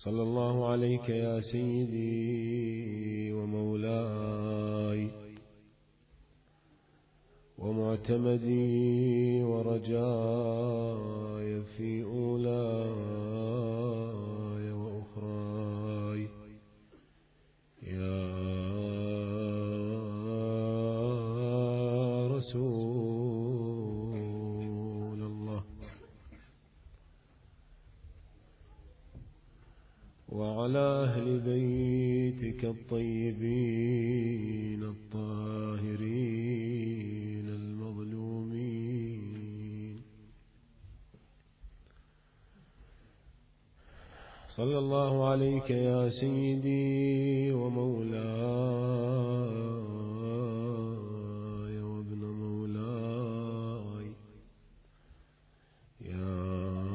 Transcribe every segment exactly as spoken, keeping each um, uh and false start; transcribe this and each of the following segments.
صلى الله عليك يا سيدي ومولاي ومعتمدي ورجاي في أولاي وأخراي يا رسول الله، وعلى أهل بيتك الطيبين الطاهرين المظلومين. صلى الله عليك يا سيدي ومولاي وابن مولاي يا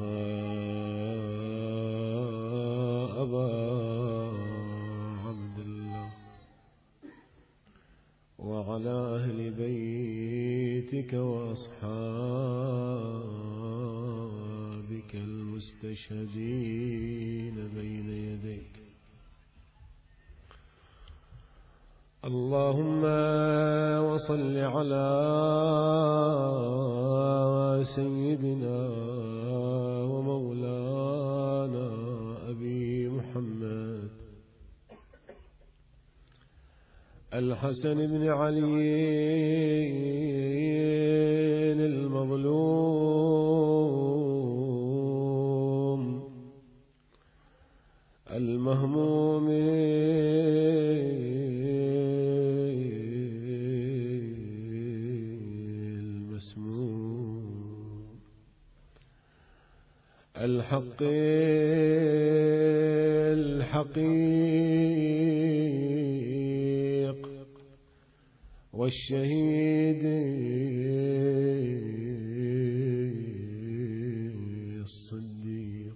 أبا عبد الله، وعلى أهل بيتك وأصحابك المستشهدين بين يديك. اللهم وصل على سيدنا ومولانا أبي محمد الحسن بن علي المظلوم المهموم المسموم الحق الحقيق والشهيد الصديق.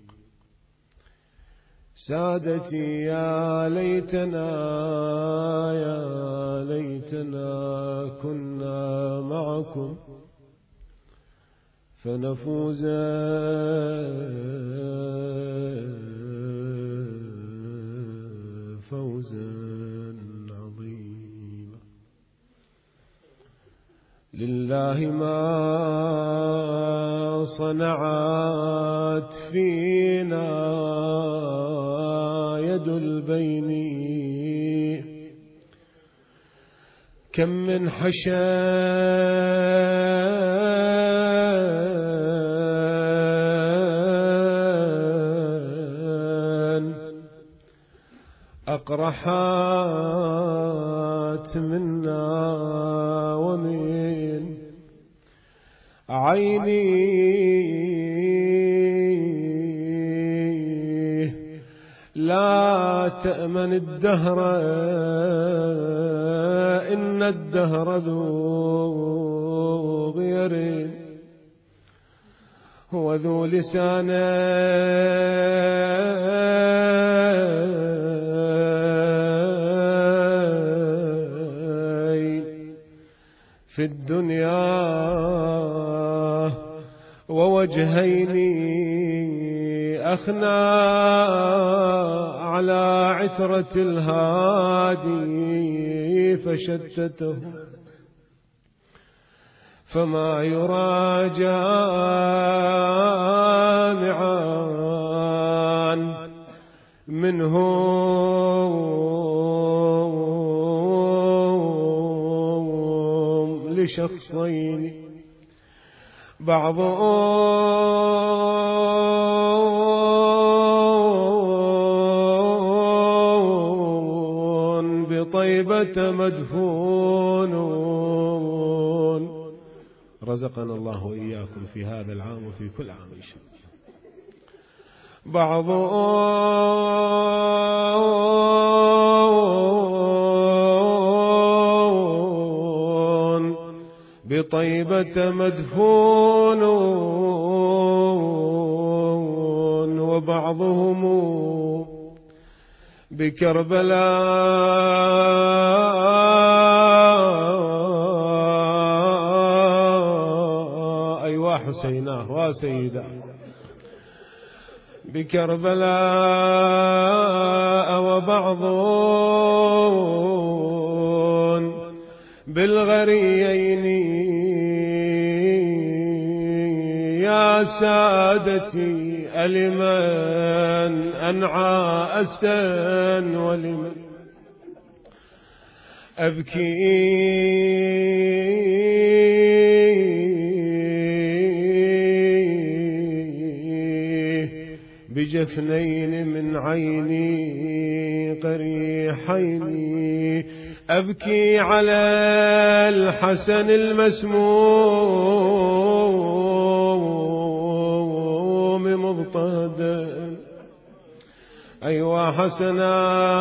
سادتي يا ليتنا يا ليتنا كنا معكم فنفوز فوزا عظيما. لله ما صنعت فينا يد البين، كم من حشان أقرحات منا ومن عيني لا تأمن الدهر إن الدهر ذو غير هو ذو لسان في الدنيا ووجهين أخنى على عترة الهادي فشتته، فما يرى جامعا منهم لشخصين، بعضهم بطيبة مدفونون. رزقنا الله وإياكم في هذا العام وفي كل عام إن شاء الله. بعضهم بطيبة مدفونون وبعضهم بكربلاء أيوا حسيناه وسيدا بكربلاء بعض بالغريين يا سادتي ألمن أنعى أسا ولمن أبكي بجفنين من عيني قريحين أبكي على الحسن المسموم مضطهدا أيوا حسنا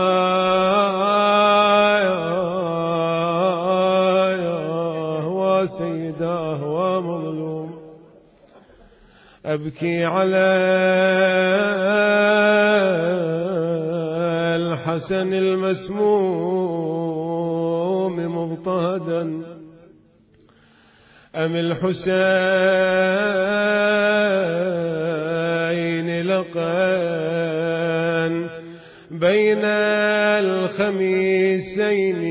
وسيداه ومظلوم أبكي على الحسن المسموم مضطهدا أم الحسين لقان بين الخميسين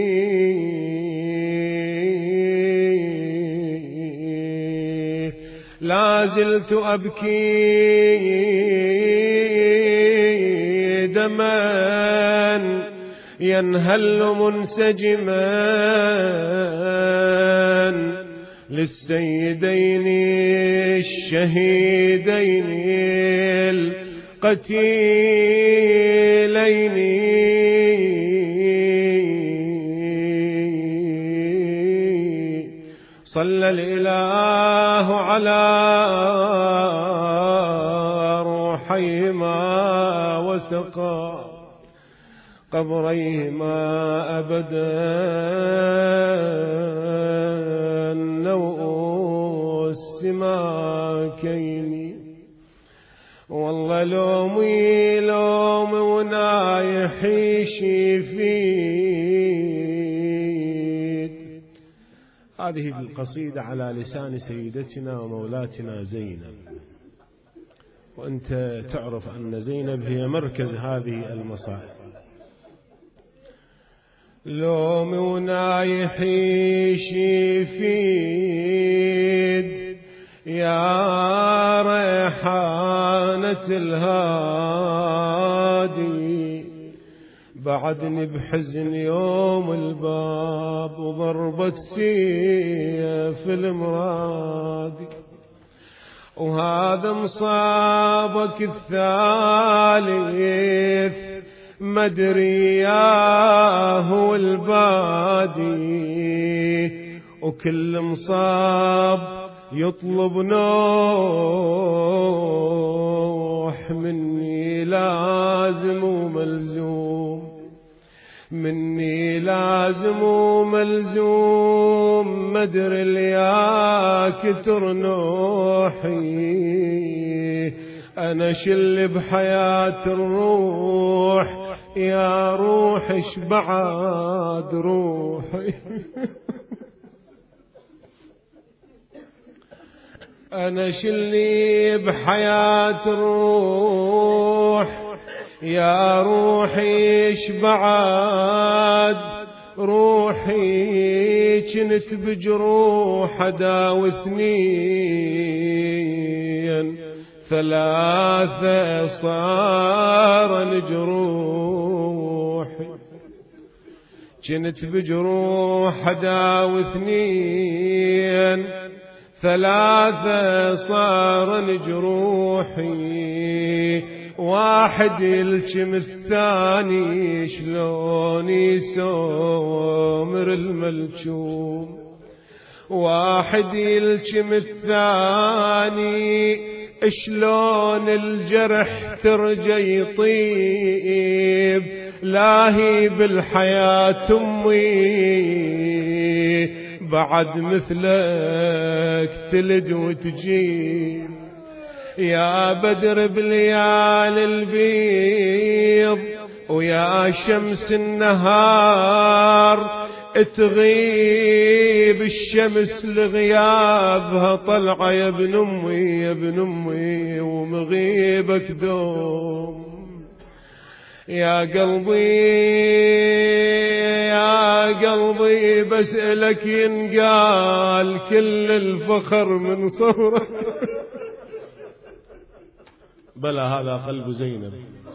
لا زلت أبكي دما ينهل منسجما للسيدين الشهيدين القتيلين صلى الإله على روحيهما وسقى قبريهما أبدا نوء السماكين والله لومي لوم ونايحي شفيد. هذه القصيدة على لسان سيدتنا ومولاتنا زينب، وأنت تعرف أن زينب هي مركز هذه المصائب. لوم ونايحي شفيد يا ريحانة الهادي بعدني بحزن يوم الباب وضربة سيف المرادي، وهذا مصابك الثالث مدري ياهو البادي، وكل مصاب يطلب نوح مني لازم وملزوم، مني لازم وملزوم مدري اليا كتر نوحي، أنا شل بحياة الروح يا روح اش بعد روحي أنا شلي بحياة الروح يا روحي اش بعد روحي، كنت بجروح أداوي اثنين ثلاثة صار جروحي، كنت بجروح أداوي اثنين ثلاثة صار جروحي، واحد يلجم الثاني شلون يسومر الملجوم، واحد يلجم الثاني شلون الجرح ترجى يطيب، لاهي بالحياة أمي بعد مثلك تلد وتجيب، يا بدر بليال البيض ويا شمس النهار، تغيب الشمس لغيابها طلعة يا ابن أمي يا ابن أمي، ومغيبك دوم يا قلبي يا قلبي بسألك ينقال كل الفخر من صورك. بلى هذا قلب زينب.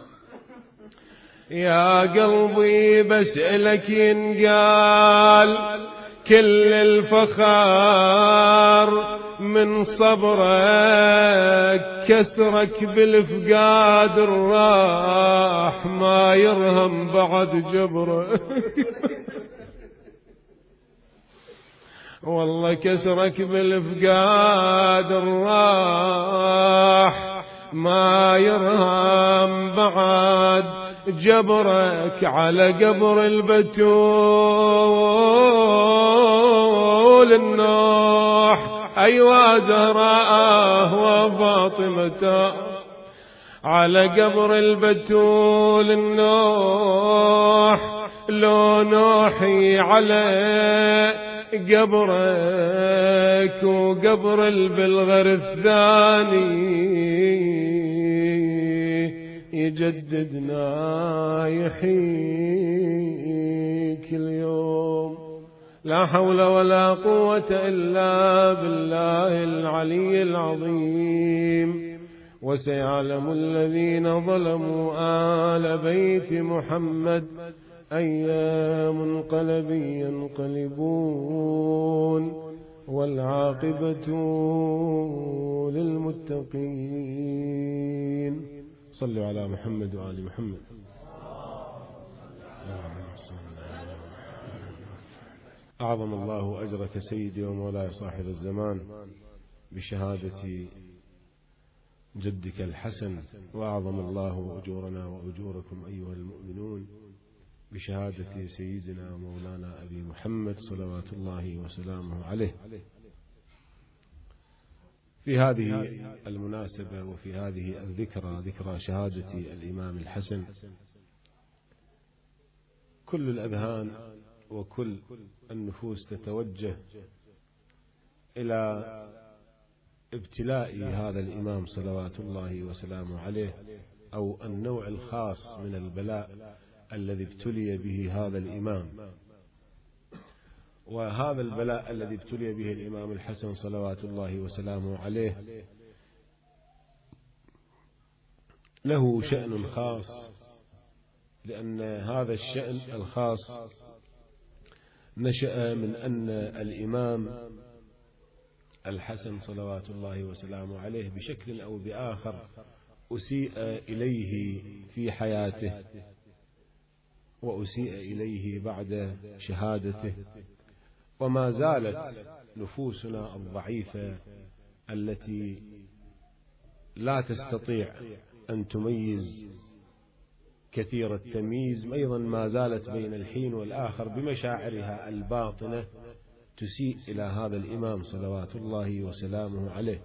يا قلبي بسألك ينقال كل الفخر من صبرك، كسرك بالفقاد الراح ما يرهم بعد جبرك. والله كسرك بالفقاد الراح ما يرهم بعد جبرك. على قبر البتول النوح أيوا زهراء وفاطمة. على قبر البتول النوح لو نوحي على قبرك وقبر البلغر الثاني يجدد نايحيك اليوم. لا حول ولا قوة إلا بالله العلي العظيم. وسيعلم الذين ظلموا آل بيت محمد أي منقلب ينقلبون، والعاقبة للمتقين. صلوا على محمد وآل محمد. أعظم الله أجرك سيدي ومولاي صاحب الزمان بشهادة جدك الحسن، وأعظم الله أجورنا وأجوركم أيها المؤمنون بشهادة سيدنا ومولانا أبي محمد صلوات الله وسلامه عليه. في هذه المناسبة وفي هذه الذكرى، ذكرى شهادة الإمام الحسن، كل الأذهان وكل النفوس تتوجه إلى ابتلاء هذا الإمام صلوات الله وسلامه عليه، أو النوع الخاص من البلاء الذي ابتلي به هذا الإمام. وهذا البلاء الذي ابتلي به الإمام الحسن صلوات الله وسلامه عليه له شأن خاص، لأن هذا الشأن الخاص نشأ من أن الإمام الحسن صلوات الله وسلامه عليه بشكل أو بآخر أسيء إليه في حياته، وأسيء إليه بعد شهادته. وما زالت نفوسنا الضعيفة التي لا تستطيع أن تميز كثير التمييز أيضا ما زالت بين الحين والآخر بمشاعرها الباطنة تسيء إلى هذا الإمام صلوات الله وسلامه عليه.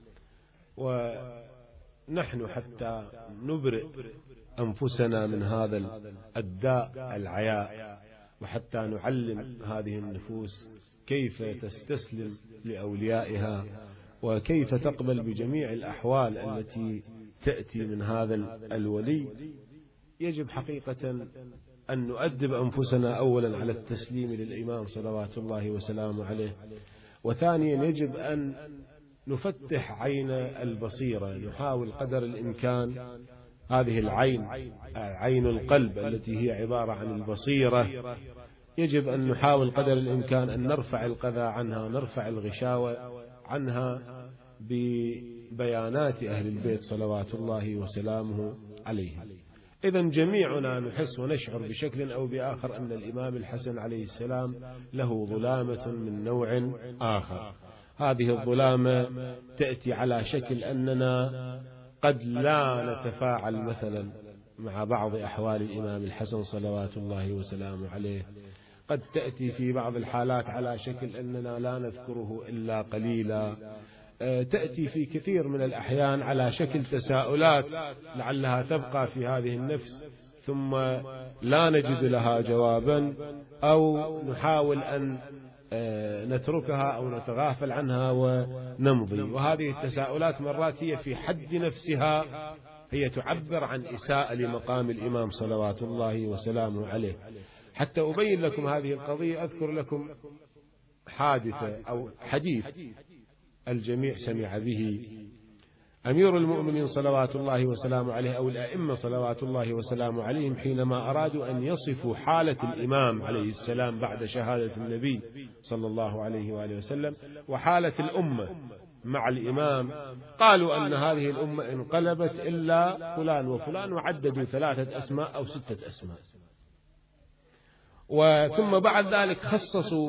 ونحن حتى نبرئ أنفسنا من هذا الداء العياء، وحتى نعلم هذه النفوس كيف تستسلم لأوليائها وكيف تقبل بجميع الأحوال التي تأتي من هذا الولي، يجب حقيقة أن نؤدب أنفسنا أولا على التسليم للإمام صلوات الله وسلامه عليه، وثانيا يجب أن نفتح عين البصيرة، نحاول قدر الإمكان هذه العين، عين القلب التي هي عبارة عن البصيرة، يجب أن نحاول قدر الإمكان أن نرفع القذى عنها، نرفع الغشاوة عنها ببيانات أهل البيت صلوات الله وسلامه عليهم. إذن جميعنا نحس ونشعر بشكل أو بآخر أن الإمام الحسن عليه السلام له ظلامة من نوع آخر. هذه الظلامة تأتي على شكل أننا قد لا نتفاعل مثلا مع بعض أحوال الإمام الحسن صلوات الله وسلامه عليه، قد تأتي في بعض الحالات على شكل أننا لا نذكره إلا قليلا، تأتي في كثير من الأحيان على شكل تساؤلات لعلها تبقى في هذه النفس ثم لا نجد لها جوابا، أو نحاول أن نتركها أو نتغافل عنها ونمضي. وهذه التساؤلات مرات هي في حد نفسها هي تعبر عن إساءة لمقام الإمام صلوات الله وسلامه عليه. حتى أبين لكم هذه القضية أذكر لكم حادثة أو حديث الجميع سمع به. أمير المؤمنين صلوات الله وسلامه عليه أو الأئمة صلوات الله وسلامه عليهم حينما أرادوا أن يصفوا حالة الإمام عليه السلام بعد شهادة النبي صلى الله عليه وآله وسلم وحالة الأمة مع الإمام، قالوا أن هذه الأمة انقلبت إلا فلان وفلان، وعددوا ثلاثة أسماء أو ستة أسماء. وثم بعد ذلك خصصوا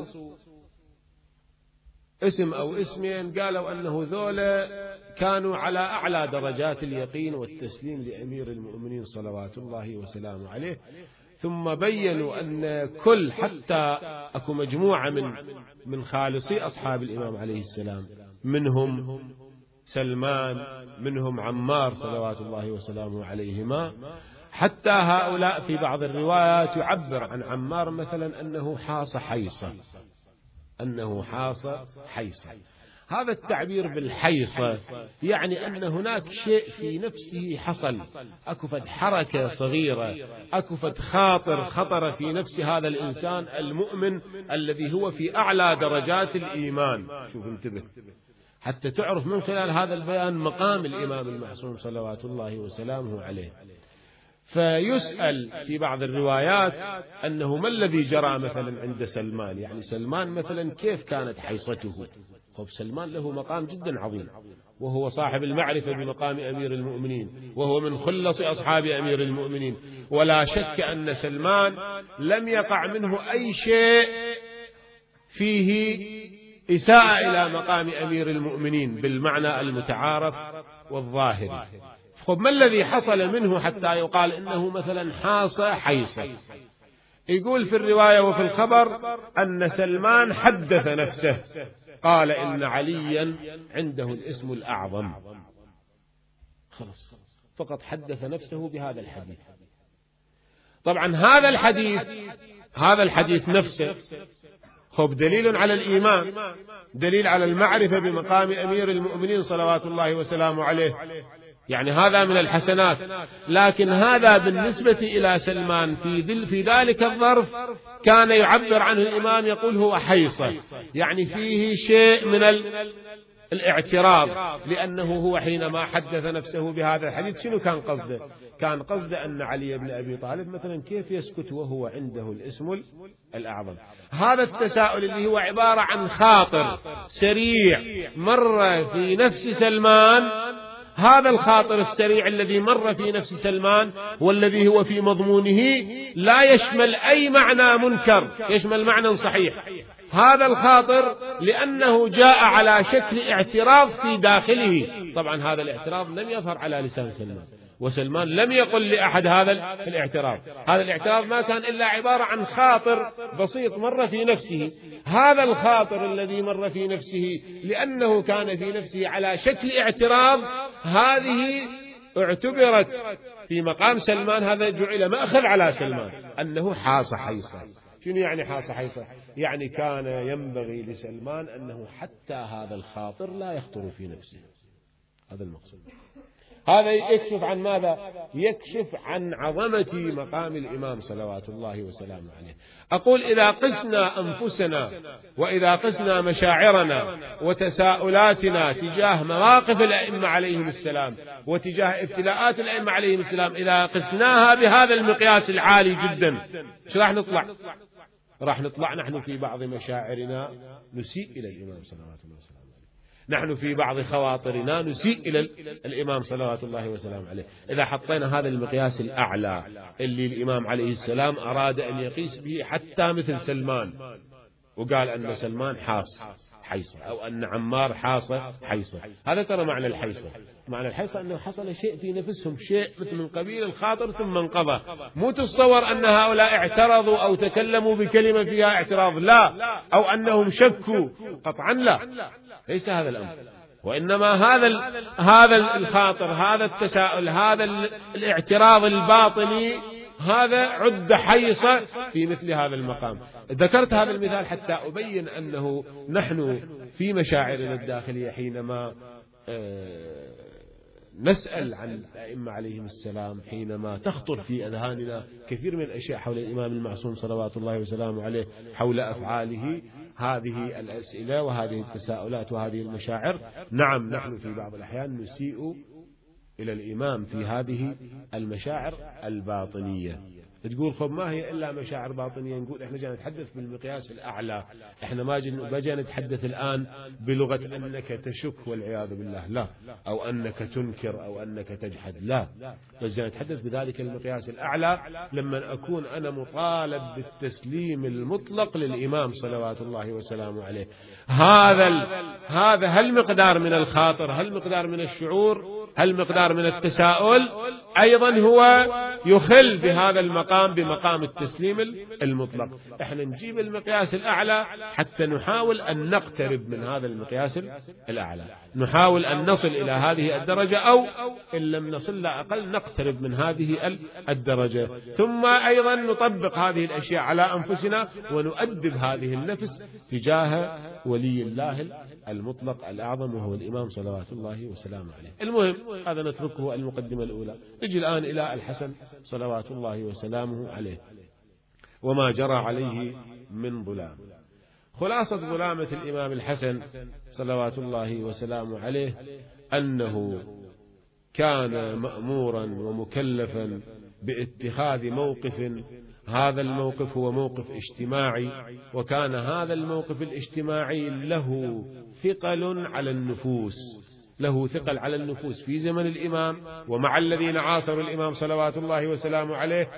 اسم أو اسمين، قالوا أنه ذولا كانوا على أعلى درجات اليقين والتسليم لأمير المؤمنين صلوات الله وسلامه عليه. ثم بينوا أن كل حتى أكو مجموعة من من خالصي أصحاب الإمام عليه السلام، منهم سلمان، منهم عمار صلوات الله وسلامه عليهما، حتى هؤلاء في بعض الروايات يعبر عن عمار مثلا أنه حاص حيصة، أنه حاص حيصة. هذا التعبير بالحيصة يعني أن هناك شيء في نفسه حصل، أكفت حركة صغيرة، أكفت خاطر خطر في نفس هذا الإنسان المؤمن الذي هو في أعلى درجات الإيمان. شوف انتبه حتى تعرف من خلال هذا البيان مقام الإمام المعصوم صلوات الله وسلامه عليه. فيسأل في بعض الروايات أنه ما الذي جرى مثلا عند سلمان، يعني سلمان مثلا كيف كانت حيصته. خب سلمان له مقام جدا عظيم، وهو صاحب المعرفة بمقام أمير المؤمنين، وهو من خلص أصحاب أمير المؤمنين، ولا شك أن سلمان لم يقع منه أي شيء فيه إساءة إلى مقام أمير المؤمنين بالمعنى المتعارف والظاهري. خب ما الذي حصل منه حتى يقال إنه مثلا حاص حيصة؟ يقول في الرواية وفي الخبر أن سلمان حدث نفسه قال إن عليا عنده الاسم الأعظم، خلاص فقط حدث نفسه بهذا الحديث. طبعا هذا الحديث هذا الحديث نفسه خب دليل على الإيمان، دليل على المعرفة بمقام أمير المؤمنين صلوات الله وسلامه عليه، يعني هذا من الحسنات. لكن هذا بالنسبة إلى سلمان في في ذلك الظرف كان يعبر عنه الإمام يقول هو حيصة، يعني فيه شيء من الاعتراض، لأنه هو حينما حدث نفسه بهذا الحديث شنو كان قصده؟ كان قصده أن علي بن أبي طالب مثلا كيف يسكت وهو عنده الاسم الأعظم. هذا التساؤل اللي هو عبارة عن خاطر سريع مر في نفس سلمان، هذا الخاطر السريع الذي مر في نفس سلمان والذي هو في مضمونه لا يشمل أي معنى منكر، يشمل معنى صحيح. هذا الخاطر لأنه جاء على شكل اعتراض في داخله. طبعا هذا الاعتراض لم يظهر على لسان سلمان، وسلمان لم يقل لأحد هذا الاعتراض. هذا الاعتراض ما كان إلا عبارة عن خاطر بسيط مر في نفسه. هذا الخاطر الذي مر في نفسه لأنه كان في نفسه على شكل اعتراض، هذه اعتبرت في مقام سلمان، هذا جعل مأخذ على سلمان أنه حاص حيصة. شنو يعني حاص حيصة؟ يعني كان ينبغي لسلمان أنه حتى هذا الخاطر لا يخطر في نفسه. هذا المقصود. هذا يكشف عن ماذا؟ يكشف عن عظمة مقام الإمام صلوات الله وسلامه عليه. أقول إذا قسنا أنفسنا وإذا قسنا مشاعرنا وتساؤلاتنا تجاه مواقف الأئمة عليهم السلام وتجاه ابتلاءات الأئمة عليهم السلام، إذا قسناها بهذا المقياس العالي جدا، شو راح نطلع؟ راح نطلع نحن في بعض مشاعرنا نسيء إلى الإمام صلوات الله وسلامه عليه، نحن في بعض خواطرنا نسيء إلى الإمام صلوات الله وسلامه عليه. إذا حطينا هذا المقياس الأعلى اللي الإمام عليه السلام أراد أن يقيس به حتى مثل سلمان، وقال أن سلمان حاص حيصة أو أن عمار حاص حيصة، هذا ترى معنى الحيصة. معنى الحيصة أنه حصل شيء في نفسهم، شيء مثل من قبيل الخاطر ثم انقضى. مو تتصور أن هؤلاء اعترضوا أو تكلموا بكلمة فيها اعتراض، لا، أو أنهم شكوا، قطعا لا، ليس هذا الأمر. وإنما هذا هذا الخاطر، هذا التساؤل، هذا الاعتراض الباطني، هذا عد حيصة في مثل هذا المقام. ذكرت هذا المثال حتى أبين أنه نحن في مشاعرنا الداخلية حينما نسأل عن الأئمة عليهم السلام حينما تخطر في أذهاننا كثير من الأشياء حول الإمام المعصوم صلوات الله وسلامه عليه، حول أفعاله، هذه الأسئلة وهذه التساؤلات وهذه المشاعر، نعم نحن في بعض الأحيان نسيء إلى الإمام في هذه المشاعر الباطنية. تقول خب ما هي إلا مشاعر باطنية، نقول إحنا جاي نتحدث بالمقياس الأعلى، إحنا ما جاي نتحدث الآن بلغة أنك تشك والعياذ بالله، لا، أو أنك تنكر أو أنك تجحد، لا، بس جاي نتحدث بذلك المقياس الأعلى لما أكون أنا مطالب بالتسليم المطلق للإمام صلوات الله وسلامه عليه. هذا هذا هل مقدار من الخاطر، هل مقدار من الشعور، هل مقدار من التساؤل، أيضا هو يخل بهذا المقام بمقام التسليم المطلق. احنا نجيب المقياس الأعلى حتى نحاول أن نقترب من هذا المقياس الأعلى، نحاول أن نصل إلى هذه الدرجة، أو إن لم نصل لا أقل نقترب من هذه الدرجة. ثم أيضا نطبق هذه الأشياء على أنفسنا ونؤدب هذه النفس تجاه ولي الله المطلق الأعظم وهو الإمام صلوات الله وسلامه عليه. المهم هذا نتركه المقدمة الأولى. نجي الآن إلى الحسن صلوات الله وسلامه عليه وما جرى عليه من ظلام. خلاصة ظلامة الإمام الحسن صلوات الله وسلامه عليه أنه كان مأمورا ومكلفا باتخاذ موقف، هذا الموقف هو موقف اجتماعي، وكان هذا الموقف الاجتماعي له ثقل على النفوس، له ثقل على النفوس في زمن الإمام ومع الذين عاصروا الإمام صلوات الله وسلامه عليه،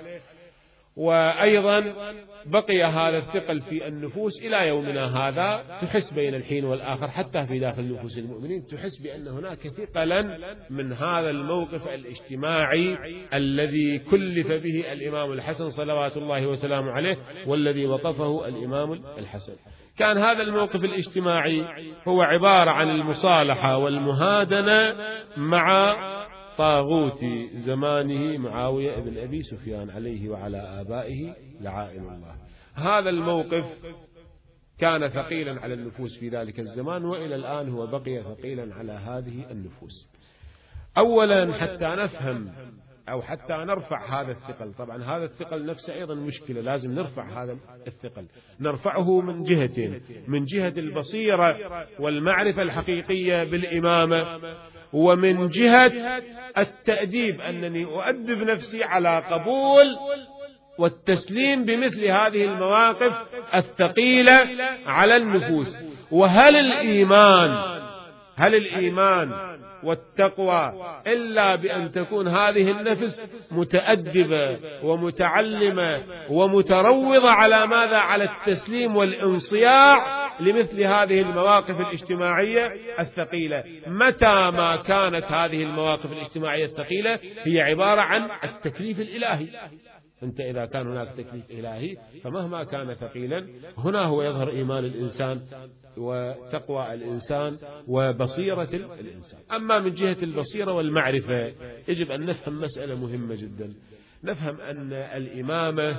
وأيضا بقي هذا الثقل في النفوس إلى يومنا هذا. تحس بين الحين والآخر حتى في داخل نفوس المؤمنين تحس بأن هناك ثقلا من هذا الموقف الاجتماعي الذي كلف به الإمام الحسن صلوات الله وسلامه عليه والذي وقفه الإمام الحسن. كان هذا الموقف الاجتماعي هو عبارة عن المصالحة والمهادنة مع طاغوت زمانه معاوية بن أبي سفيان عليه وعلى آبائه لعائن الله. هذا الموقف كان ثقيلا على النفوس في ذلك الزمان، وإلى الآن هو بقي ثقيلا على هذه النفوس. أولا حتى نفهم أو حتى نرفع هذا الثقل، طبعا هذا الثقل نفسه أيضا مشكلة، لازم نرفع هذا الثقل. نرفعه من جهتين، من جهة البصيرة والمعرفة الحقيقية بالإمامة، ومن جهة التأديب، أنني أؤدب نفسي على قبول والتسليم بمثل هذه المواقف الثقيلة على النفوس. وهل الإيمان هل الإيمان والتقوى إلا بأن تكون هذه النفس متأدبة ومتعلمة ومتروضة على ماذا؟ على التسليم والانصياع لمثل هذه المواقف الاجتماعية الثقيلة. متى ما كانت هذه المواقف الاجتماعية الثقيلة هي عبارة عن التكليف الإلهي. أنت إذا كان هناك تكليف إلهي فمهما كان ثقيلا هنا هو يظهر إيمان الإنسان وتقوى الإنسان وبصيرة الإنسان. أما من جهة البصيرة والمعرفة يجب أن نفهم مسألة مهمة جدا، نفهم أن الإمامة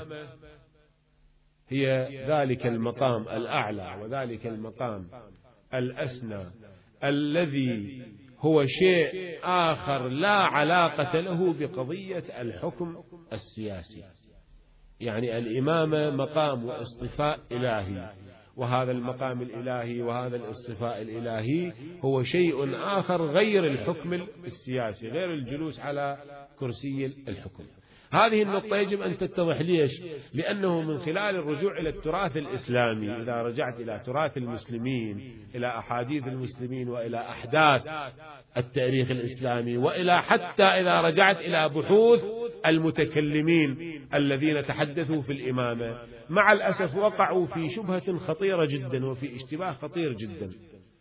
هي ذلك المقام الأعلى وذلك المقام الأسنى الذي هو شيء آخر لا علاقة له بقضية الحكم السياسي. يعني الإمامة مقام واصطفاء إلهي، وهذا المقام الإلهي وهذا الاصطفاء الإلهي هو شيء آخر غير الحكم السياسي، غير الجلوس على كرسي الحكم. هذه النقطة يجب أن تتضح. ليش؟ لأنه من خلال الرجوع إلى التراث الإسلامي، إذا رجعت إلى تراث المسلمين، إلى أحاديث المسلمين، وإلى أحداث التاريخ الإسلامي، وإلى حتى إذا رجعت إلى بحوث المتكلمين الذين تحدثوا في الإمامة، مع الأسف وقعوا في شبهة خطيرة جدا وفي اشتباه خطير جدا.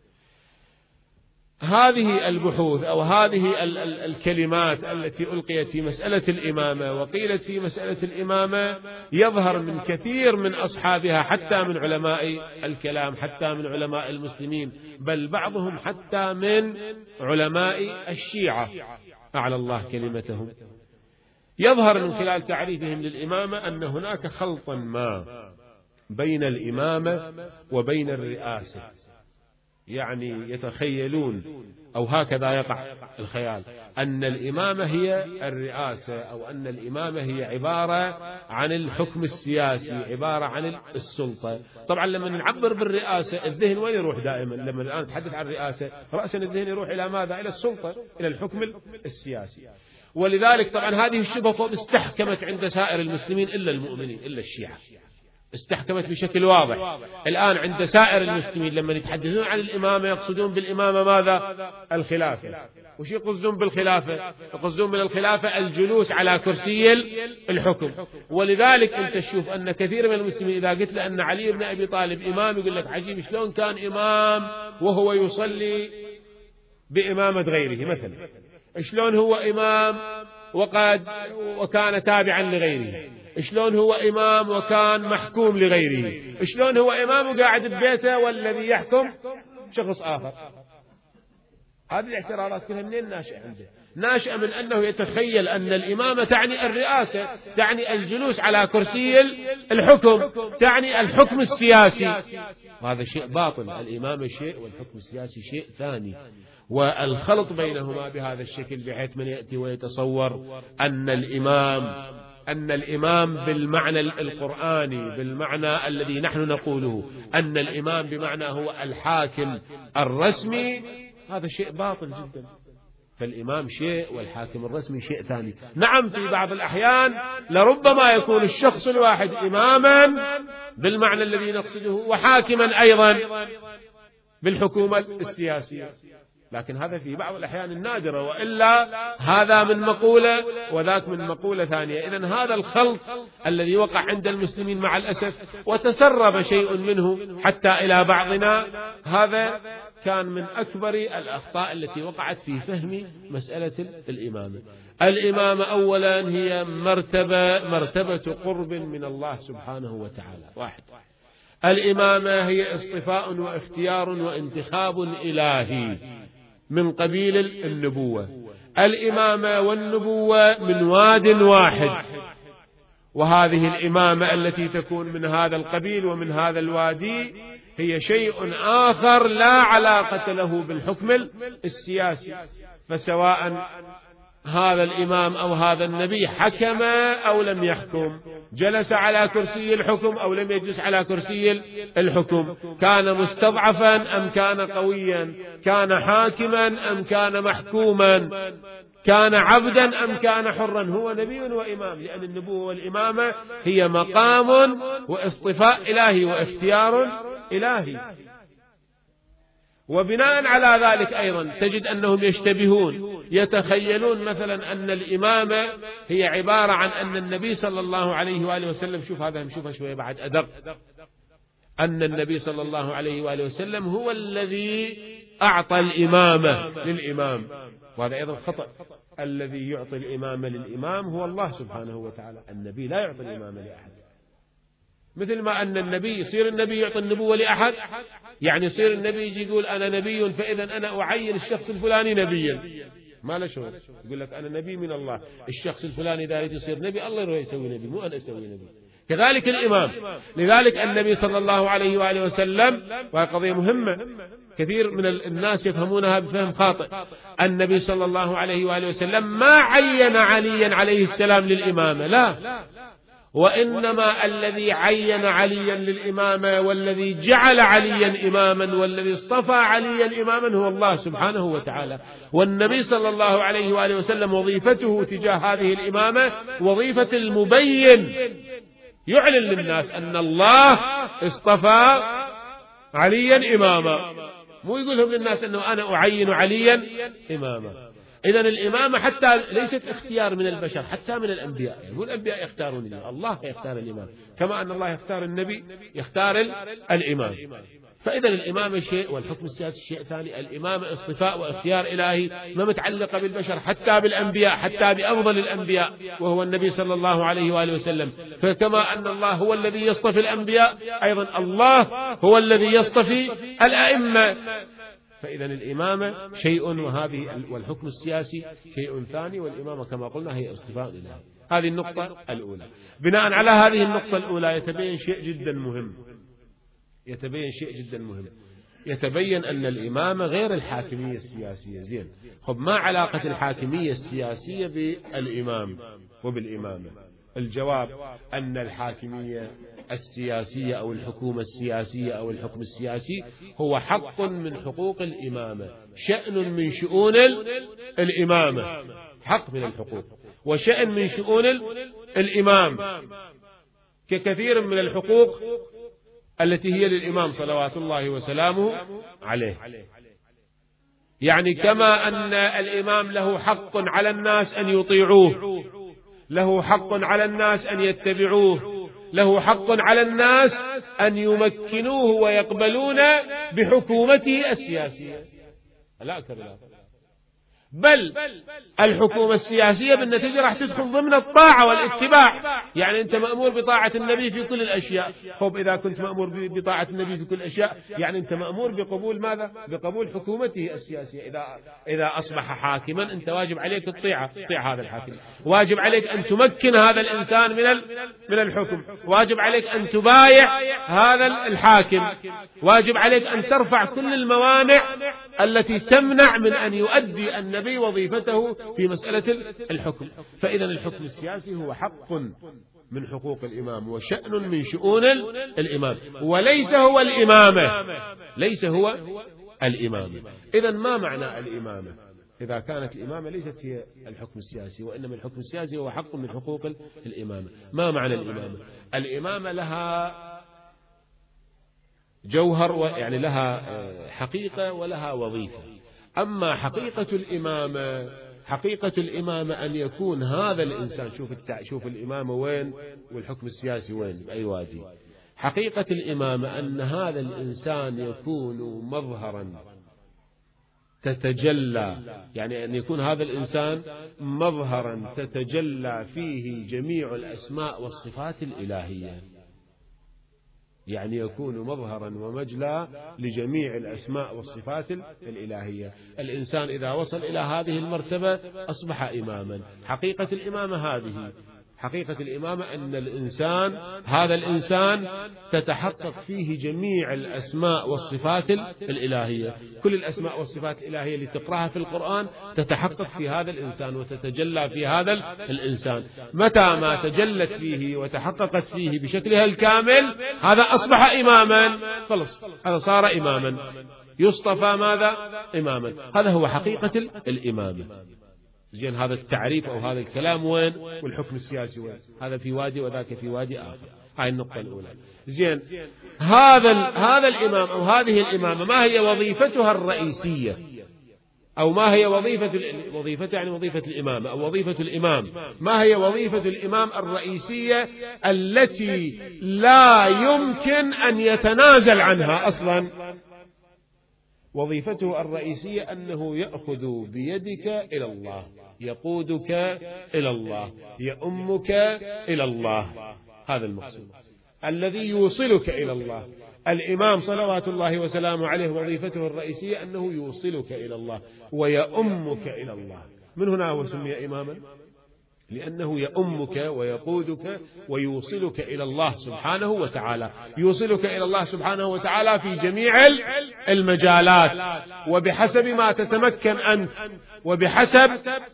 هذه البحوث أو هذه ال ال الكلمات التي ألقيت في مسألة الإمامة وقيلت في مسألة الإمامة يظهر من كثير من أصحابها، حتى من علماء الكلام، حتى من علماء المسلمين، بل بعضهم حتى من علماء الشيعة أعلى الله كلمتهم، يظهر من خلال تعريفهم للإمامة أن هناك خلطا ما بين الإمامة وبين الرئاسة. يعني يتخيلون أو هكذا يقع الخيال أن الإمامة هي الرئاسة، أو أن الإمامة هي عبارة عن الحكم السياسي، عبارة عن السلطة. طبعا لما نعبر بالرئاسة الذهن وين يروح دائما؟ لما الآن نتحدث عن الرئاسة رأسا الذهن يروح إلى ماذا؟ إلى السلطة، إلى الحكم السياسي. ولذلك طبعا هذه الشبهة استحكمت عند سائر المسلمين إلا المؤمنين، إلا الشيعة، استحكمت بشكل واضح. الآن عند سائر المسلمين لما يتحدثون عن الإمامة يقصدون بالإمامة ماذا؟ الخلافة. وش يقصدون بالخلافة؟ يقصدون من الخلافة الجلوس على كرسي الحكم. ولذلك أنت تشوف أن كثير من المسلمين إذا قلت له أن علي بن أبي طالب إمام يقول لك عجيب شلون كان إمام وهو يصلي بإمامة غيره مثلا، شلون هو إمام وقد وكان تابعا لغيره، شلون هو إمام وكان محكوم لغيره، شلون هو إمام وقاعد ببيته والذي يحكم شخص آخر. هذه الاعتراضات كلها منين ناشئة عنده؟ ناشئة من أنه يتخيل أن الإمامة تعني الرئاسة، تعني الجلوس على كرسي الحكم، تعني الحكم السياسي. وهذا شيء باطل. الإمامة شيء والحكم السياسي شيء ثاني. والخلط بينهما بهذا الشكل بحيث من يأتي ويتصور أن الإمام أن الإمام بالمعنى القرآني، بالمعنى الذي نحن نقوله أن الإمام بمعنى هو الحاكم الرسمي، هذا شيء باطل جدا. فالإمام شيء والحاكم الرسمي شيء ثاني. نعم في بعض الأحيان لربما يكون الشخص الواحد إماما بالمعنى الذي نقصده وحاكما أيضا بالحكومة السياسية، لكن هذا في بعض الأحيان النادرة، وإلا هذا من مقولة وذاك من مقولة ثانية. إذن هذا الخلط الذي وقع عند المسلمين مع الأسف وتسرب شيء منه حتى إلى بعضنا، هذا كان من أكبر الأخطاء التي وقعت في فهم مسألة الإمامة. الإمامة أولا هي مرتبة مرتبة قرب من الله سبحانه وتعالى. واحد، الإمامة هي اصطفاء واختيار وانتخاب إلهي من قبيل النبوة. الإمامة والنبوة من واد واحد، وهذه الإمامة التي تكون من هذا القبيل ومن هذا الوادي هي شيء آخر لا علاقة له بالحكم السياسي. فسواء هذا الإمام أو هذا النبي حكم أو لم يحكم، جلس على كرسي الحكم أو لم يجلس على كرسي الحكم، كان مستضعفا أم كان قويا، كان حاكما أم كان محكوما، كان عبدا أم كان حرا، هو نبي وإمام. لأن النبوة والإمامة هي مقام واصطفاء إلهي واختيار إلهي. وبناء على ذلك أيضا تجد أنهم يشتبهون، يتخيلون مثلا أن الإمامة هي عبارة عن أن النبي صلى الله عليه وآله وسلم، شوف هذا نشوفها شوية بعد أدق، أن النبي صلى الله عليه وآله وسلم هو الذي أعطى الإمامة للإمام، وهذا أيضا خطأ. الذي يعطي الإمامة للإمام هو الله سبحانه وتعالى، النبي لا يعطي الإمامة لأحد. مثل ما أن النبي يصير النبي يعطي النبوة لأحد، يعني يصير النبي يجي يقول أنا نبي فإذا أنا أعين الشخص الفلاني نبيا، ما له شغل، يقول لك أنا نبي من الله، الشخص الفلاني إذا يريد يصير نبي الله يروح يسوي نبي، مو أنا أسوي نبي. كذلك الإمام. لذلك النبي صلى الله عليه وآله وسلم، وهي قضية مهمة كثير من الناس يفهمونها بفهم خاطئ، النبي صلى الله عليه وآله وسلم ما عين عليا عليه السلام للإمامة، لا، وإنما الذي عين عليا للإمامة والذي جعل عليا إماما والذي اصطفى عليا إماما هو الله سبحانه وتعالى. والنبي صلى الله عليه وآله وسلم وظيفته تجاه هذه الإمامة وظيفة المبين، يعلن للناس أن الله اصطفى عليا إماما، مو يقول لهم للناس أنه أنا أعين عليا إماما. إذن الإمامة حتى ليست اختيار من البشر، حتى من الأنبياء، يعني مو الأنبياء يختارون الإمام، الله يختار الإمام، كما أن الله يختار النبي يختار الإمام. فإذا الإمامة شيء والحكم السياسي شيء ثاني. الإمامة اصطفاء واختيار إلهي ما متعلقة بالبشر، حتى بالأنبياء، حتى بأفضل الأنبياء وهو النبي صلى الله عليه وآله وسلم. فكما أن الله هو الذي يصطفي الأنبياء، أيضا الله هو الذي يصطفي الأئمة. فإذا الإمامة شيء وهذه والحكم السياسي شيء ثاني، والإمامة كما قلنا هي اصطفاء لله. هذه النقطة الأولى. بناء على هذه النقطة الأولى يتبين شيء جدا مهم، يتبين شيء جدا مهم يتبين أن الإمامة غير الحاكمية السياسية. زين، خب ما علاقة الحاكمية السياسية بالإمام وبالإمامة؟ الجواب أن الحاكمية السياسية أو الحكومة السياسية أو الحكم السياسي هو حق من حقوق الإمامة، شأن من شؤون الإمامة، حق من الحقوق وشأن من شؤون الإمام، ككثير من الحقوق التي هي للإمام صلوات الله وسلامه عليه. يعني كما أن الإمام له حق على الناس أن يطيعوه، له حق على الناس أن يتبعوه، له حق على الناس أن يمكنوه ويقبلون بحكومته السياسية، لا كذا، بل الحكومة السياسية بالنتيجة راح تدخل ضمن الطاعة والاتباع. يعني أنت مأمور بطاعة النبي في كل الأشياء. خب إذا كنت مأمور بطاعة النبي في كل الأشياء، يعني أنت مأمور بقبول ماذا؟ بقبول حكومته السياسية. إذا إذا أصبح حاكما أنت واجب عليك الطاعة، تطيع هذا الحاكم، واجب عليك أن تمكن هذا الإنسان من من الحكم، واجب عليك أن تبايع هذا الحاكم، واجب عليك أن ترفع كل الموانع التي تمنع من أن يؤدي النبي وظيفته في مسألة الحكم. فإذا الحكم السياسي هو حق من حقوق الإمام وشأن من شؤون الإمام، وليس هو الإمامة، ليس هو الإمامة. إذا ما معنى الإمامة إذا كانت الإمامة ليست هي الحكم السياسي، وإنما الحكم السياسي هو حق من حقوق الإمامة؟ ما معنى الإمامة؟ الإمامة لها جوهر، يعني لها حقيقة ولها وظيفة. أما حقيقة الإمامة، حقيقة الإمامة أن يكون هذا الإنسان، شوف التع... شوف الإمامة وين والحكم السياسي وين، بأي وادي. حقيقة الإمامة أن هذا الإنسان يكون مظهرا تتجلى، يعني أن يكون هذا الإنسان مظهرا تتجلى فيه جميع الأسماء والصفات الإلهية، يعني يكون مظهرا ومجلى لجميع الأسماء والصفات الإلهية. الإنسان إذا وصل إلى هذه المرتبة أصبح إماما. حقيقة الإمامة هذه، حقيقة الإمامة أن الإنسان هذا الإنسان تتحقق فيه جميع الأسماء والصفات الإلهية. كل الأسماء والصفات الإلهية اللي تقرأها في القرآن تتحقق في هذا الإنسان وتتجلى في هذا الإنسان. متى ما تجلت فيه وتحققت فيه بشكلها الكامل هذا أصبح إماما، خلص هذا صار إماما، يصطفى ماذا؟ إماما. هذا هو حقيقة الإمامة. زين، هذا التعريف أو هذا الكلام وين؟ والحكم السياسي وين؟ هذا في وادي وذاك في وادي آخر. هاي النقطة الأولى. زين، هذا هذا الإمام أو هذه الإمامة ما هي وظيفتها الرئيسية، أو ما هي وظيفة وظيفة يعني وظيفة الإمامة أو وظيفة الإمام؟ ما هي وظيفة الإمام الرئيسية التي لا يمكن أن يتنازل عنها أصلا؟ وظيفته الرئيسية أنه يأخذ بيدك إلى الله، يقودك إلى الله، يؤمك إلى الله. هذا المقصود الذي يوصلك إلى الله. الإمام صلوات الله وسلامه عليه وظيفته الرئيسية أنه يوصلك إلى الله ويؤمك إلى الله. من هنا هو سمي إماما، لأنه يؤمك ويقودك ويوصلك إلى الله سبحانه وتعالى، يوصلك إلى الله سبحانه وتعالى في جميع المجالات وبحسب ما تتمكن أنت وبحسب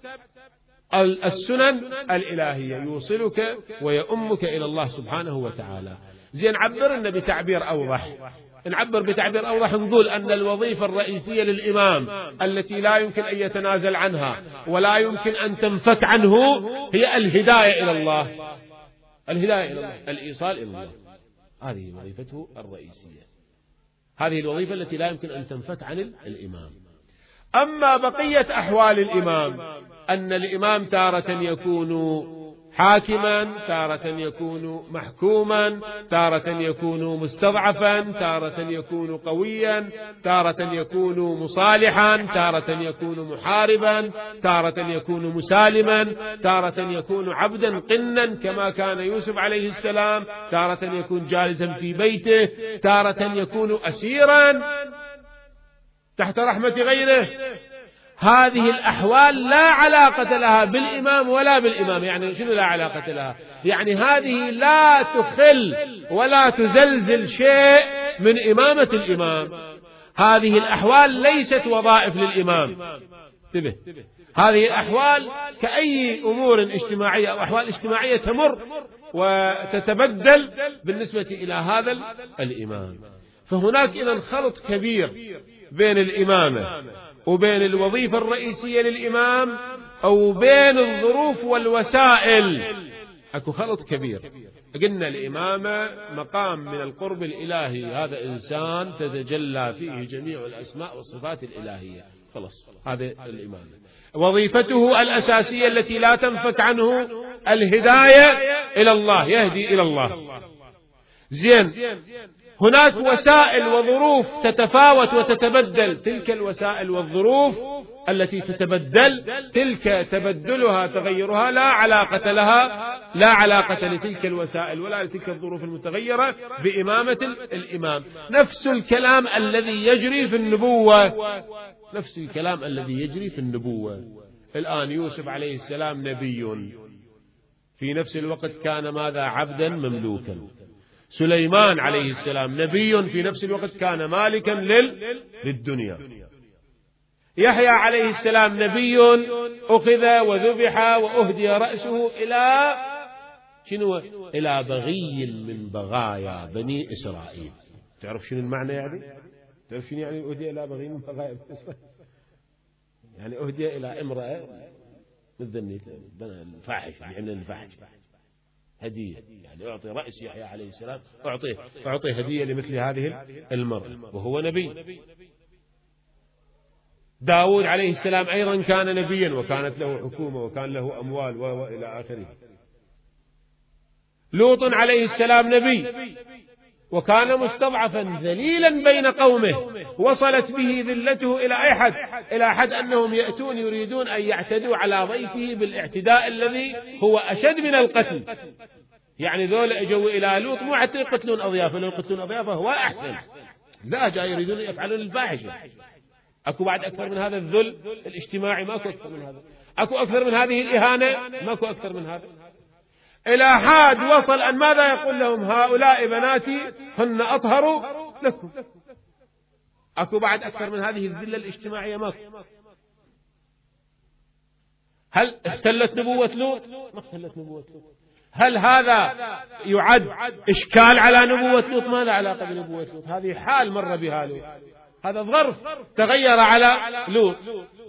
السنن الإلهية، يوصلك ويؤمك إلى الله سبحانه وتعالى. زين، عبرنا بتعبير أوضح، نعبر بتعبير أوضح نقول أن الوظيفة الرئيسية للإمام التي لا يمكن أن يتنازل عنها ولا يمكن أن تنفك عنه هي الهداية إلى الله، الهداية إلى الله، الإيصال إلى الله. هذه وظيفته الرئيسية، هذه الوظيفة التي لا يمكن أن تنفك عن الإمام. أما بقية أحوال الإمام، أن الإمام تارة يكون حاكما، تارة يكون محكوما، تارة يكون مستضعفا، تارة يكون قويا، تارة يكون مصالحا، تارة يكون محاربا، تارة يكون مسالما، تارة يكون عبدا قنا كما كان يوسف عليه السلام، تارة يكون جالسا في بيته، تارة يكون أسيرا تحت رحمة غيره. هذه الأحوال لا علاقة لها بالإمام ولا بالإمام. يعني شنو لا علاقة لها؟ يعني هذه لا تخل ولا تزلزل شيء من إمامة الإمام. هذه الأحوال ليست وظائف للإمام. انتبه، هذه الأحوال كأي أمور اجتماعية أو أحوال اجتماعية تمر وتتبدل بالنسبة إلى هذا الإمام. فهناك إذن خلط كبير بين الإمامة وبين الوظيفة الرئيسية للإمام أو بين الظروف والوسائل، أكو خلط كبير. قلنا الإمامة مقام من القرب الإلهي، هذا إنسان تتجلى فيه جميع الأسماء والصفات الإلهية، خلص هذا الإمامة. وظيفته الأساسية التي لا تنفك عنه الهداية إلى الله، يهدي إلى الله. زين، هناك وسائل وظروف تتفاوت وتتبدل، تلك الوسائل والظروف التي تتبدل تلك تبدلها تغيرها لا علاقة لها، لا علاقة لتلك الوسائل ولا لتلك الظروف المتغيرة بإمامة الإمام. نفس الكلام الذي يجري في النبوة، نفس الكلام الذي يجري في النبوة. الآن يوسف عليه السلام نبي، في نفس الوقت كان ماذا؟ عبدا مملوكا. سليمان عليه السلام نبي، في نفس الوقت كان مالكا لل... للدنيا. يحيى عليه السلام نبي، أخذ وذبح وأهدي رأسه إلى شنو؟ إلى بغي من بغايا بني إسرائيل. تعرف شنو المعنى يعني؟ تعرف شنو يعني أهدي إلى بغي من بغايا بني إسرائيل؟ يعني أهدي إلى امرأة مثل الفاحش، يعني الفاحش هدية، يعني أعطي رأس يحيى عليه السلام، أعطيه أعطي هدية لمثل هذه المرأة وهو نبي. داود عليه السلام أيضا كان نبيا وكانت له حكومة وكان له أموال وإلى آخره. لوط عليه السلام نبي وكان مستضعفا ذليلا بين قومه، وصلت به ذلته إلى أي حد؟ إلى حد أنهم يأتون يريدون أن يعتدوا على ضيفه بالاعتداء الذي هو أشد من القتل. يعني ذول أجوا إلى لوط مو حتى يقتلون أضيافه، لو يقتلون أضيافه هو أحسن، لا جاي يريدون يفعلون الفاحشة. أكو بعد أكثر من هذا الذل الاجتماعي؟ ماكو أكثر من هذا. أكو أكثر من هذه الإهانة؟ ماكو أكثر من هذا. إلى حد وصل أن ماذا يقول لهم؟ هؤلاء بناتي هن أطهر لكم. أكو بعد أكثر من هذه الذلة الاجتماعية؟ ماكو. هل اختلت نبوة لوط؟ ما اختلت نبوة لوط. هل هذا يعد إشكال على نبوة لوط؟ ما له علاقة بنبوة لوط، هذه حال مر بها لوط، هذا ظرف تغير على لوط.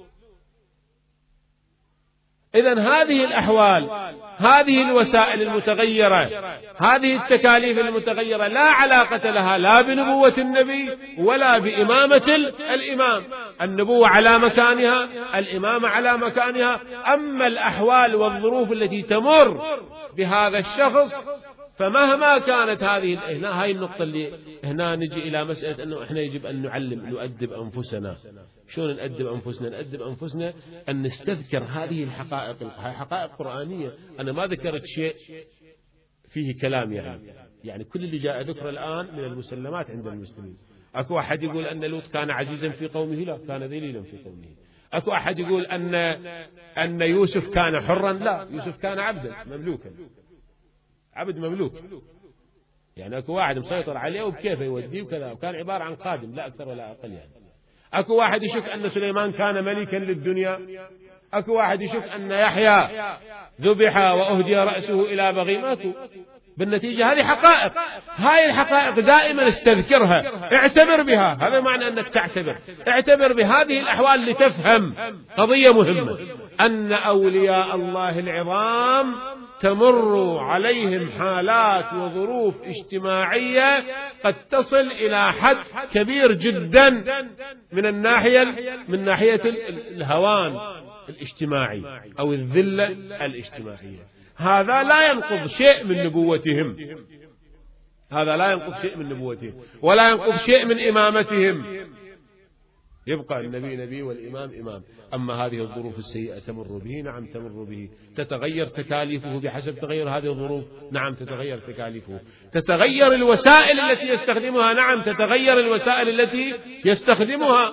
إذن هذه الأحوال، هذه الوسائل المتغيرة، هذه التكاليف المتغيرة لا علاقة لها لا بنبوة النبي ولا بإمامة الإمام. النبوة على مكانها، الإمامة على مكانها. أما الأحوال والظروف التي تمر بهذا الشخص فمهما كانت هذه، هنا هاي النقطة اللي هنا نجي إلى مسألة أنه إحنا يجب أن نعلم نؤدب أنفسنا. شلون نؤدب أنفسنا؟ نؤدب أنفسنا أن نستذكر هذه الحقائق، هاي حقائق قرآنية. أنا ما ذكرت شيء فيه كلام يعني يعني كل اللي جاء ذكر الآن من المسلمات عند المسلمين. أكو أحد يقول أن لوط كان عزيزا في قومه؟ لا، كان ذليلا في قومه. أكو أحد يقول أن أن يوسف كان حرا؟ لا، يوسف كان عبدا مملوكا، عبد مملوك. يعني أكو واحد مسيطر عليه وبكيفه يوديه وكذا، وكان عبارة عن خادم لا أكثر ولا أقل. يعني أكو واحد يشك أن سليمان كان ملكا للدنيا. أكو واحد يشك أن يحيى ذبح وأهدي رأسه إلى بغي. ماكو. بالنتيجة هذه حقائق، هاي الحقائق دائما استذكرها، اعتبر بها. هذا معنى أنك تعتبر، اعتبر بهذه الأحوال لتفهم قضية مهمة، أن أولياء الله العظام تمر عليهم حالات وظروف اجتماعية قد تصل إلى حد كبير جدا من الناحية من ناحية الهوان الاجتماعي أو الذلة الاجتماعية. هذا لا ينقض شيء من نبوتهم، هذا لا ينقض شيء من نبوتهم ولا ينقض شيء من إمامتهم. يبقى النبي نبي والإمام إمام. أما هذه الظروف السيئة تمر به، نعم تمر به. تتغير تكاليفه بحسب تغير هذه الظروف، نعم تتغير تكاليفه. تتغير الوسائل التي يستخدمها، نعم تتغير الوسائل التي يستخدمها.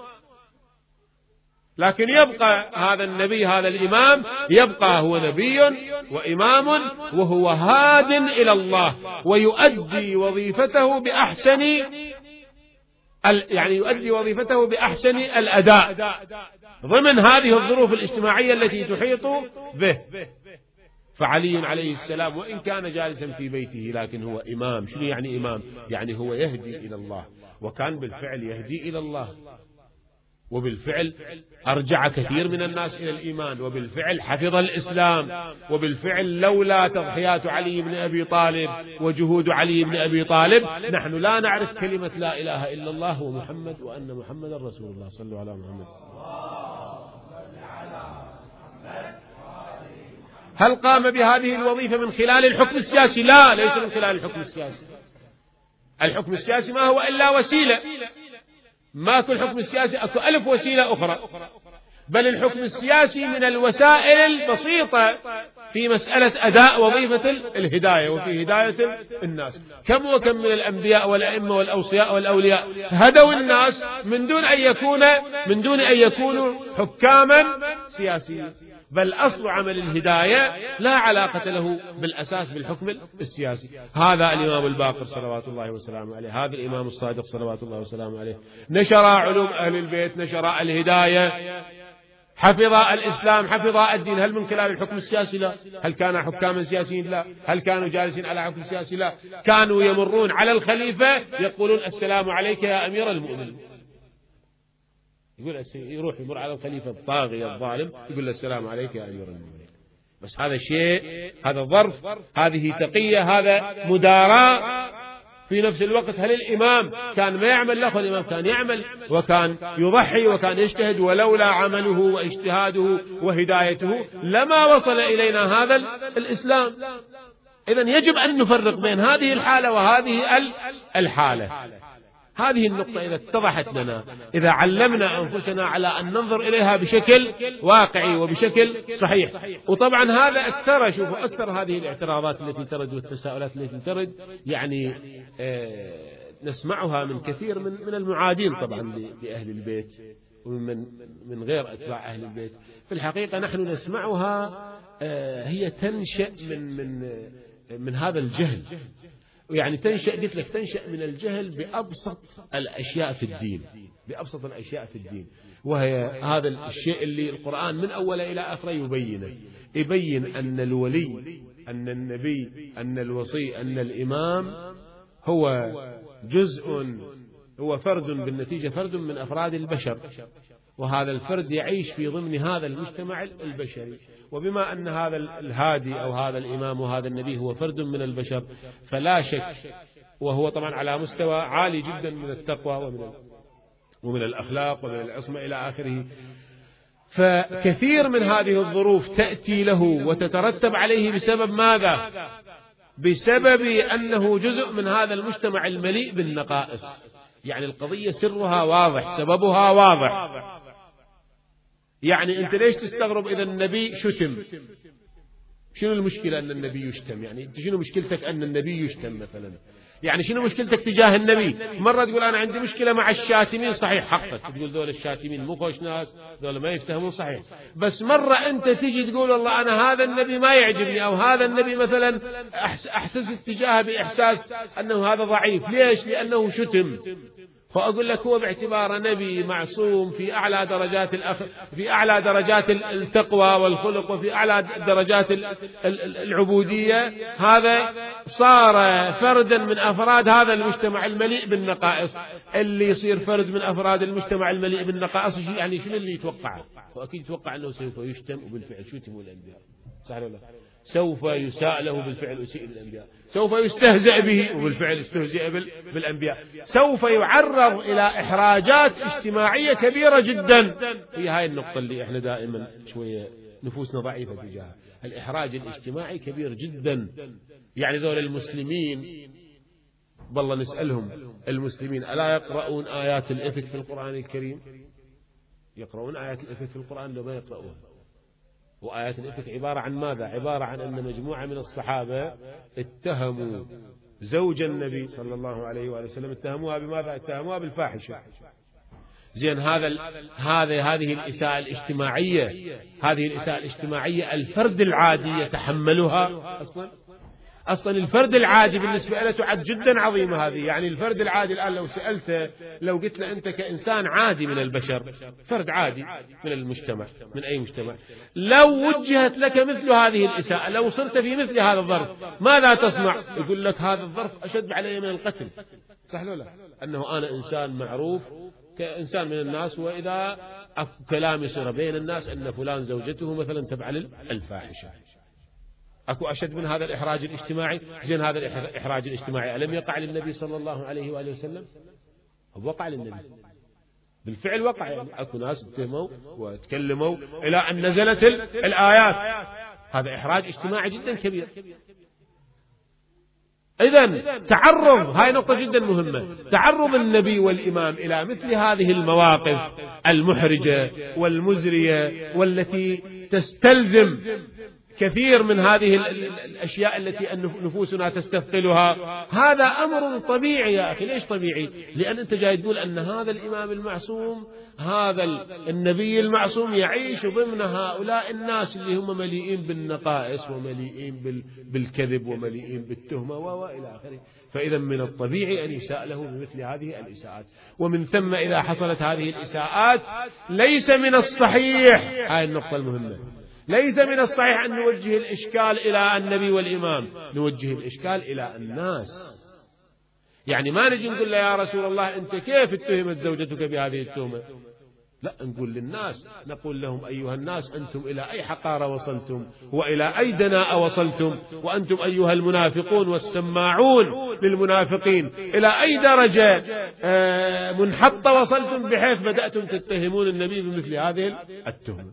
لكن يبقى هذا النبي، هذا الإمام يبقى هو نبي وإمام، وهو هاد إلى الله ويؤدي وظيفته بأحسن يعني يؤدي وظيفته بأحسن الأداء ضمن هذه الظروف الاجتماعية التي تحيط به. فعلي عليه السلام وإن كان جالسا في بيته لكن هو إمام. شنو يعني إمام؟ يعني هو يهدي إلى الله، وكان بالفعل يهدي إلى الله، وبالفعل أرجع كثير من الناس إلى الإيمان، وبالفعل حفظ الإسلام، وبالفعل لولا تضحيات علي بن أبي طالب وجهود علي بن أبي طالب نحن لا نعرف كلمة لا إله إلا الله ومحمد وأن محمد رسول الله. صلوا على محمد. هل قام بهذه الوظيفة من خلال الحكم السياسي؟ لا، ليس من خلال الحكم السياسي. الحكم السياسي ما هو إلا وسيلة، ما كل حكم السياسي أكو ألف وسيلة أخرى، بل الحكم السياسي من الوسائل البسيطة في مسألة أداء وظيفة الهداية وفي هداية الناس. كم وكم من الأنبياء والأئمة والأوصياء والأولياء هدوا الناس من دون أن يكون من دون أن يكونوا حكاما سياسيين، بل أصل عمل الهداية لا علاقة له بالأساس بالحكم السياسي. هذا الإمام الباقر صلوات الله وسلامه عليه، هذا الإمام الصادق صلوات الله وسلامه عليه، نشر علوم أهل البيت، نشر الهداية، حفظ الإسلام، حفظ الدين. هل من خلال الحكم السياسي؟ لا. هل كانوا حكاما سياسيين؟ لا. هل كانوا جالسين على حكم سياسي؟ لا. كانوا يمرون على الخليفة يقولون السلام عليك يا أمير المؤمنين، يقول يروح يمر على الخليفة الطاغية الظالم يقول له السلام عليك يا أمير المؤمنين. بس هذا شيء، هذا ظرف، هذه تقية، هذا مداراة. في نفس الوقت هل الإمام كان ما يعمل؟ لا، الإمام كان يعمل وكان يضحي وكان يجتهد، ولولا عمله واجتهاده وهدايته لما وصل إلينا هذا الإسلام. إذن يجب أن نفرق بين هذه الحالة وهذه الحالة. هذه النقطة إذا اتضحت لنا، إذا علمنا أنفسنا على أن ننظر إليها بشكل واقعي وبشكل صحيح. وطبعا هذا أكثر، شوفوا أكثر هذه الاعتراضات التي ترد والتساؤلات التي ترد يعني آه نسمعها من كثير من من المعادين طبعا لأهل البيت ومن من غير أتباع أهل البيت. في الحقيقة نحن نسمعها آه هي تنشأ من من من هذا الجهل، يعني تنشأ، قلت لك تنشأ من الجهل بأبسط الأشياء في الدين، بأبسط الأشياء في الدين، وهي هذا الشيء اللي القرآن من أول إلى آخره يبينه، يبين أن الولي، أن النبي، أن الوصي، أن الإمام هو جزء، هو فرد، بالنتيجة فرد من أفراد البشر، وهذا الفرد يعيش في ضمن هذا المجتمع البشري. وبما أن هذا الهادي أو هذا الإمام وهذا النبي هو فرد من البشر فلا شك، وهو طبعا على مستوى عالي جدا من التقوى ومن ومن الأخلاق ومن العصمة إلى آخره. فكثير من هذه الظروف تأتي له وتترتب عليه بسبب ماذا؟ بسبب أنه جزء من هذا المجتمع المليء بالنقائص. يعني القضية سرها واضح، سببها واضح. يعني أنت ليش تستغرب إذا النبي شتم؟ شنو المشكلة أن النبي يشتم؟ يعني أنت شنو مشكلتك أن النبي يشتم مثلا؟ يعني شنو مشكلتك تجاه النبي؟ مرة تقول أنا عندي مشكلة مع الشاتمين، صحيح حقك تقول ذول الشاتمين مو خوش ناس، ذول ما يفتهمون، صحيح. بس مرة أنت تيجي تقول والله أنا هذا النبي ما يعجبني، أو هذا النبي مثلا أحسس اتجاهه بإحساس أنه هذا ضعيف. ليش؟ لأنه شتم. فأقول لك هو باعتباره نبي معصوم في أعلى درجات الأخ... في أعلى درجات التقوى والخلق وفي أعلى درجات العبودية، هذا صار فردا من أفراد هذا المجتمع المليء بالنقائص. اللي يصير فرد من أفراد المجتمع المليء بالنقائص يعني شنو اللي يتوقعه؟ وأكيد يتوقع أنه سوف يشتم، وبالفعل شتموا الأنبياء، صح ولا لا؟ سوف يساء له، بالفعل أسيء للأنبياء. سوف يستهزأ به، وبالفعل استهزئ بالأنبياء. سوف يعرض إلى إحراجات اجتماعية كبيرة جدا. في هاي النقطة اللي احنا دائما شوية نفوسنا ضعيفة تجاهها، الإحراج الاجتماعي كبير جدا. يعني ذول المسلمين والله نسألهم، المسلمين ألا يقرؤون آيات الإفك في القرآن الكريم؟ يقرؤون آيات الإفك في القرآن لو ما يقرؤون. وآيات الإفك عبارة عن ماذا؟ عبارة عن أن مجموعة من الصحابة اتهموا زوج النبي صلى الله عليه وآله وسلم، اتهموها بماذا؟ اتهموها بالفاحشة. زين، هذا هذا هذه الإساءة الاجتماعية، هذه الإساءة الاجتماعية الفرد العادي يتحملها أصلا؟ أصلا الفرد العادي بالنسبة له تعد جدا عظيمة هذه. يعني الفرد العادي الآن لو سألته، لو قلت له أنت كإنسان عادي من البشر، فرد عادي من المجتمع، من أي مجتمع، لو وجهت لك مثل هذه الإساءة، لو صرت في مثل هذا الظرف ماذا تصنع؟ يقول لك هذا الظرف أشد علي من القتل. صح ولا؟ أنه أنا إنسان معروف كإنسان من الناس، وإذا كلام يصير بين الناس أن فلان زوجته مثلا تفعل الفاحشة، أكو أشد من هذا الإحراج الاجتماعي؟ زين هذا الإحراج الاجتماعي ألم يقع للنبي صلى الله عليه وآله وسلم؟ وقع للنبي بالفعل، وقع. يعني أكو ناس اتهموا وتكلموا إلى أن نزلت الآيات. هذا إحراج اجتماعي جدا كبير. إذن تعرض، هاي نقطة جدا مهمة، تعرض النبي والإمام إلى مثل هذه المواقف المحرجة والمزرية والتي تستلزم كثير من هذه الأشياء التي نفوسنا تستثقلها، هذا أمر طبيعي يا أخي. ليش طبيعي؟ لأن أنت جاي تقول أن هذا الإمام المعصوم، هذا النبي المعصوم يعيش ضمن هؤلاء الناس اللي هم مليئين بالنقائص ومليئين بالكذب ومليئين بالتهمة وإلى آخره. فإذا من الطبيعي أن يساء له بمثل هذه الإساءات. ومن ثم إذا حصلت هذه الإساءات ليس من الصحيح، هاي النقطة المهمة، ليس من الصحيح أن نوجه الإشكال إلى النبي والإمام، نوجه الإشكال إلى الناس. يعني ما نجي نقول له يا رسول الله أنت كيف اتهمت زوجتك بهذه التهمة؟ لا، نقول للناس، نقول لهم أيها الناس أنتم إلى أي حقارة وصلتم وإلى أي دناء وصلتم، وأنتم أيها المنافقون والسماعون للمنافقين إلى أي درجة منحطة وصلتم بحيث بدأتم تتهمون النبي بمثل هذه التهمة.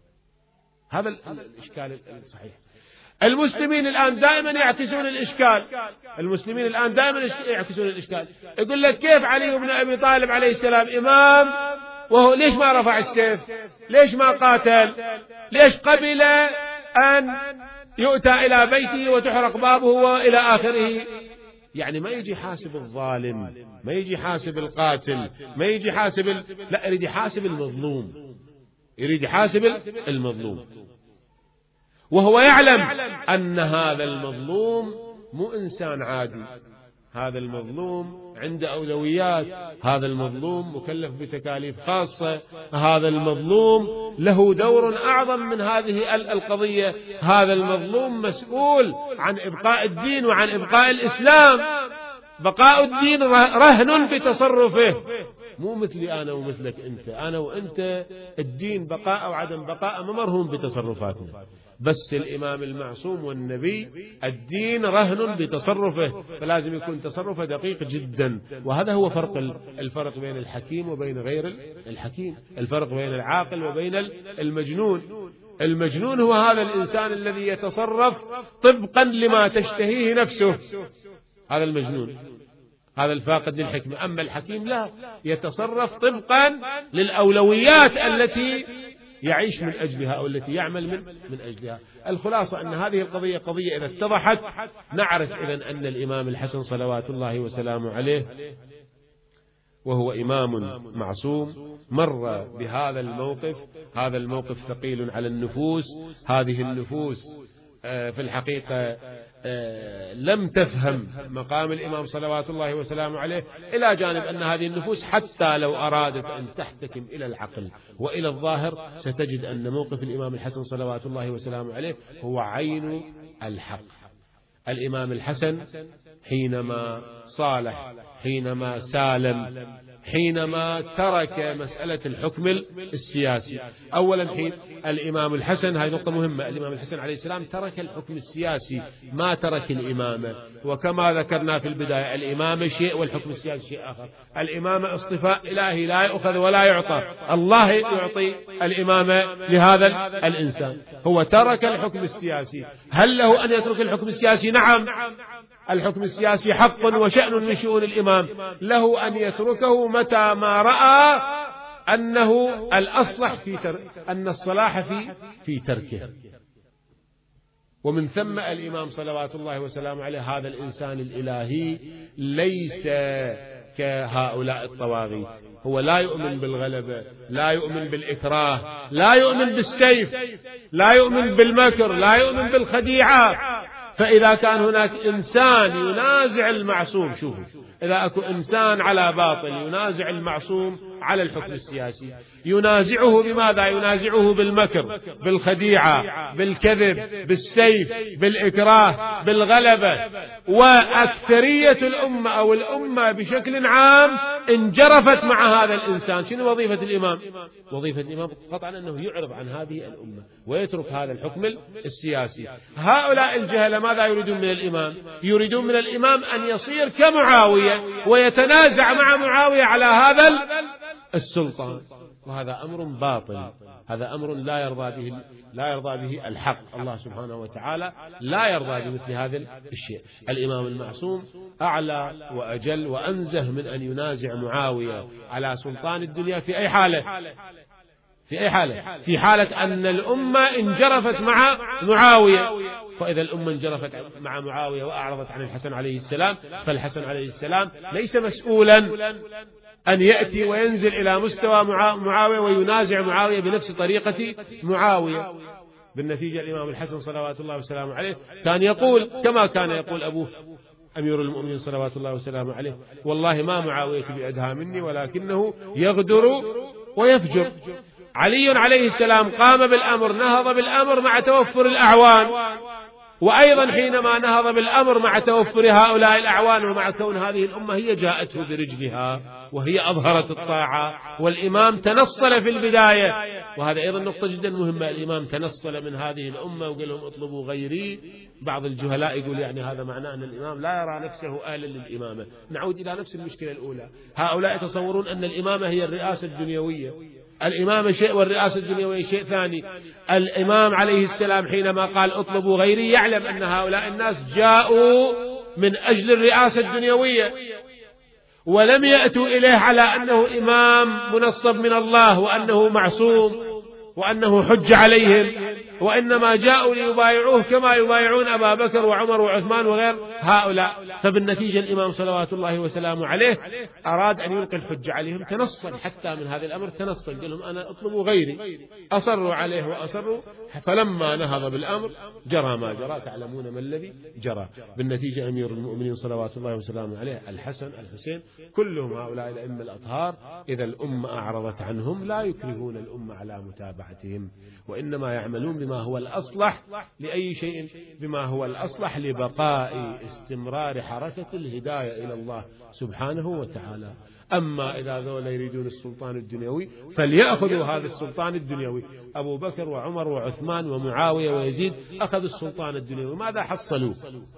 هذا الإشكال الصحيح. المسلمين الآن دائما يعكسون الإشكال، المسلمين الآن دائما يعكسون الإشكال. يقول لك كيف علي بن أبي طالب عليه السلام إمام وهو ليش ما رفع السيف؟ ليش ما قاتل؟ ليش قبل أن يؤتى إلى بيته وتحرق بابه وإلى آخره؟ يعني ما يجي حاسب الظالم، ما يجي حاسب القاتل، ما يجي حاسب ال... لا، يريد يحاسب المظلوم، يريد يحاسب المظلوم، وهو يعلم أن هذا المظلوم مو إنسان عادي، هذا المظلوم عنده أولويات، هذا المظلوم مكلف بتكاليف خاصة، هذا المظلوم له دور أعظم من هذه القضية، هذا المظلوم مسؤول عن إبقاء الدين وعن إبقاء الإسلام. بقاء الدين رهن بتصرفه، مو مثلي أنا ومثلك أنت، أنا وأنت الدين بقاء أو عدم بقاء ما مرهون بتصرفاتنا، بس الإمام المعصوم والنبي الدين رهن بتصرفه، فلازم يكون تصرفه دقيق جدا. وهذا هو فرق الفرق بين الحكيم وبين غير الحكيم، الفرق بين العاقل وبين المجنون. المجنون هو هذا الإنسان الذي يتصرف طبقا لما تشتهيه نفسه، هذا المجنون، هذا الفاقد للحكمة. أما الحكيم لا، يتصرف طبقا للأولويات التي يعيش من أجلها أو التي يعمل من, من أجلها. الخلاصة أن هذه القضية قضية إذا اتضحت نعرف إذن أن الإمام الحسن صلوات الله وسلامه عليه وهو إمام معصوم مر بهذا الموقف، هذا الموقف ثقيل على النفوس، هذه النفوس في الحقيقة لم تفهم مقام الإمام صلوات الله وسلامه عليه، إلى جانب أن هذه النفوس حتى لو أرادت أن تحتكم إلى العقل وإلى الظاهر ستجد أن موقف الإمام الحسن صلوات الله وسلامه عليه هو عين الحق. الإمام الحسن حينما صالح، حينما سالم، حينما ترك مسألة الحكم السياسي، أولا حين الإمام الحسن، هذه نقطة مهمة، الإمام الحسن عليه السلام ترك الحكم السياسي ما ترك الإمامة. وكما ذكرنا في البداية الإمامة شيء والحكم السياسي شيء آخر. الإمامة اصطفاء إلهي لا يؤخذ ولا يعطى، الله يعطي الإمامة لهذا الإنسان. هو ترك الحكم السياسي. هل له أن يترك الحكم السياسي؟ نعم، الحكم السياسي حق وشأن من شؤون الإمام، له أن يتركه متى ما رأى أنه الأصلح في تر... أن الصلاح في في تركه. ومن ثم الإمام صلوات الله وسلامه عليه هذا الإنسان الإلهي ليس كهؤلاء الطواغيت، هو لا يؤمن بالغلبة، لا يؤمن بالإكراه، لا يؤمن بالسيف، لا يؤمن بالمكر، لا يؤمن بالخديعة. فإذا كان هناك إنسان ينازع المعصوم، شوفوا إذا أكو إنسان على باطل ينازع المعصوم على الحكم السياسي، ينازعه بماذا؟ ينازعه بالمكر، بالخديعة، بالكذب، بالسيف، بالإكراه، بالغلبة. وأكثرية الأمة أو الأمة بشكل عام انجرفت مع هذا الإنسان. شنو وظيفة الإمام؟ وظيفة الإمام قطعا أنه يعرض عن هذه الأمة ويترك هذا الحكم السياسي. هؤلاء الجهلة ماذا يريدون من الإمام؟ يريدون من الإمام أن يصير كمعاوية ويتنازع مع معاوية على هذا السلطان، وهذا أمر باطل، هذا أمر لا يرضى به لا يرضى به الحق. الله سبحانه وتعالى لا يرضى بمثل هذا الشيء. الإمام المعصوم أعلى وأجل وأنزه من أن ينازع معاوية على سلطان الدنيا في أي حالة، في أي حالة؟ في حالة أن الأمة انجرفت مع معاوية. فإذا الأمة انجرفت مع معاوية وأعرضت عن الحسن عليه السلام، فالحسن عليه السلام ليس مسؤولا أن يأتي وينزل إلى مستوى معاوية وينازع معاوية بنفس طريقة معاوية. بالنتيجة الإمام الحسن صلوات الله وسلامه عليه كان يقول كما كان يقول أبوه أمير المؤمنين صلوات الله وسلامه عليه: والله ما معاوية بأدهى مني ولكنه يغدر ويفجر. علي عليه السلام قام بالأمر، نهض بالأمر مع توفر الأعوان، وأيضا حينما نهض بالأمر مع توفر هؤلاء الأعوان ومع كون هذه الأمة هي جاءته برجلها وهي أظهرت الطاعة، والإمام تنصل في البداية. وهذا أيضا نقطة جدا مهمة، الإمام تنصل من هذه الأمة وقال لهم اطلبوا غيري. بعض الجهلاء يقول يعني هذا معناه أن الإمام لا يرى نفسه أهلا للإمامة. نعود إلى نفس المشكلة الأولى، هؤلاء يتصورون أن الإمامة هي الرئاسة الدنيوية. الإمامة شيء والرئاسة الدنيوية شيء ثاني. الإمام عليه السلام حينما قال اطلبوا غيري يعلم أن هؤلاء الناس جاءوا من أجل الرئاسة الدنيوية، ولم يأتوا إليه على أنه إمام منصب من الله وأنه معصوم وأنه حج عليهم، وإنما جاءوا ليبايعوه كما يبايعون أبا بكر وعمر وعثمان وغير هؤلاء. فبالنتيجة الإمام صلوات الله وسلامه عليه أراد أن يلقي الحج عليهم، تنصل حتى من هذا الأمر، تنصل قال لهم أنا أطلبوا غيري. أصروا عليه وأصروا، فلما نهض بالأمر جرى ما جرى، تعلمون ما الذي جرى. بالنتيجة أمير المؤمنين صلوات الله وسلامه عليه الحسن الحسين كلهم هؤلاء الأئمة الأطهار إذا الأمة أعرضت عنهم لا يكرهون الأمة على متابعتهم، وإنما يعملون بما هو الأصلح لأي شيء، بما هو الأصلح لبقاء استمرار حركة الهداية إلى الله سبحانه وتعالى. أما إذا ذولا يريدون السلطان الدنيوي فليأخذوا هذا السلطان الدنيوي. أبو بكر وعمر وعثمان ومعاوية ويزيد أخذوا السلطان الدنيوي، ماذا حصلوا؟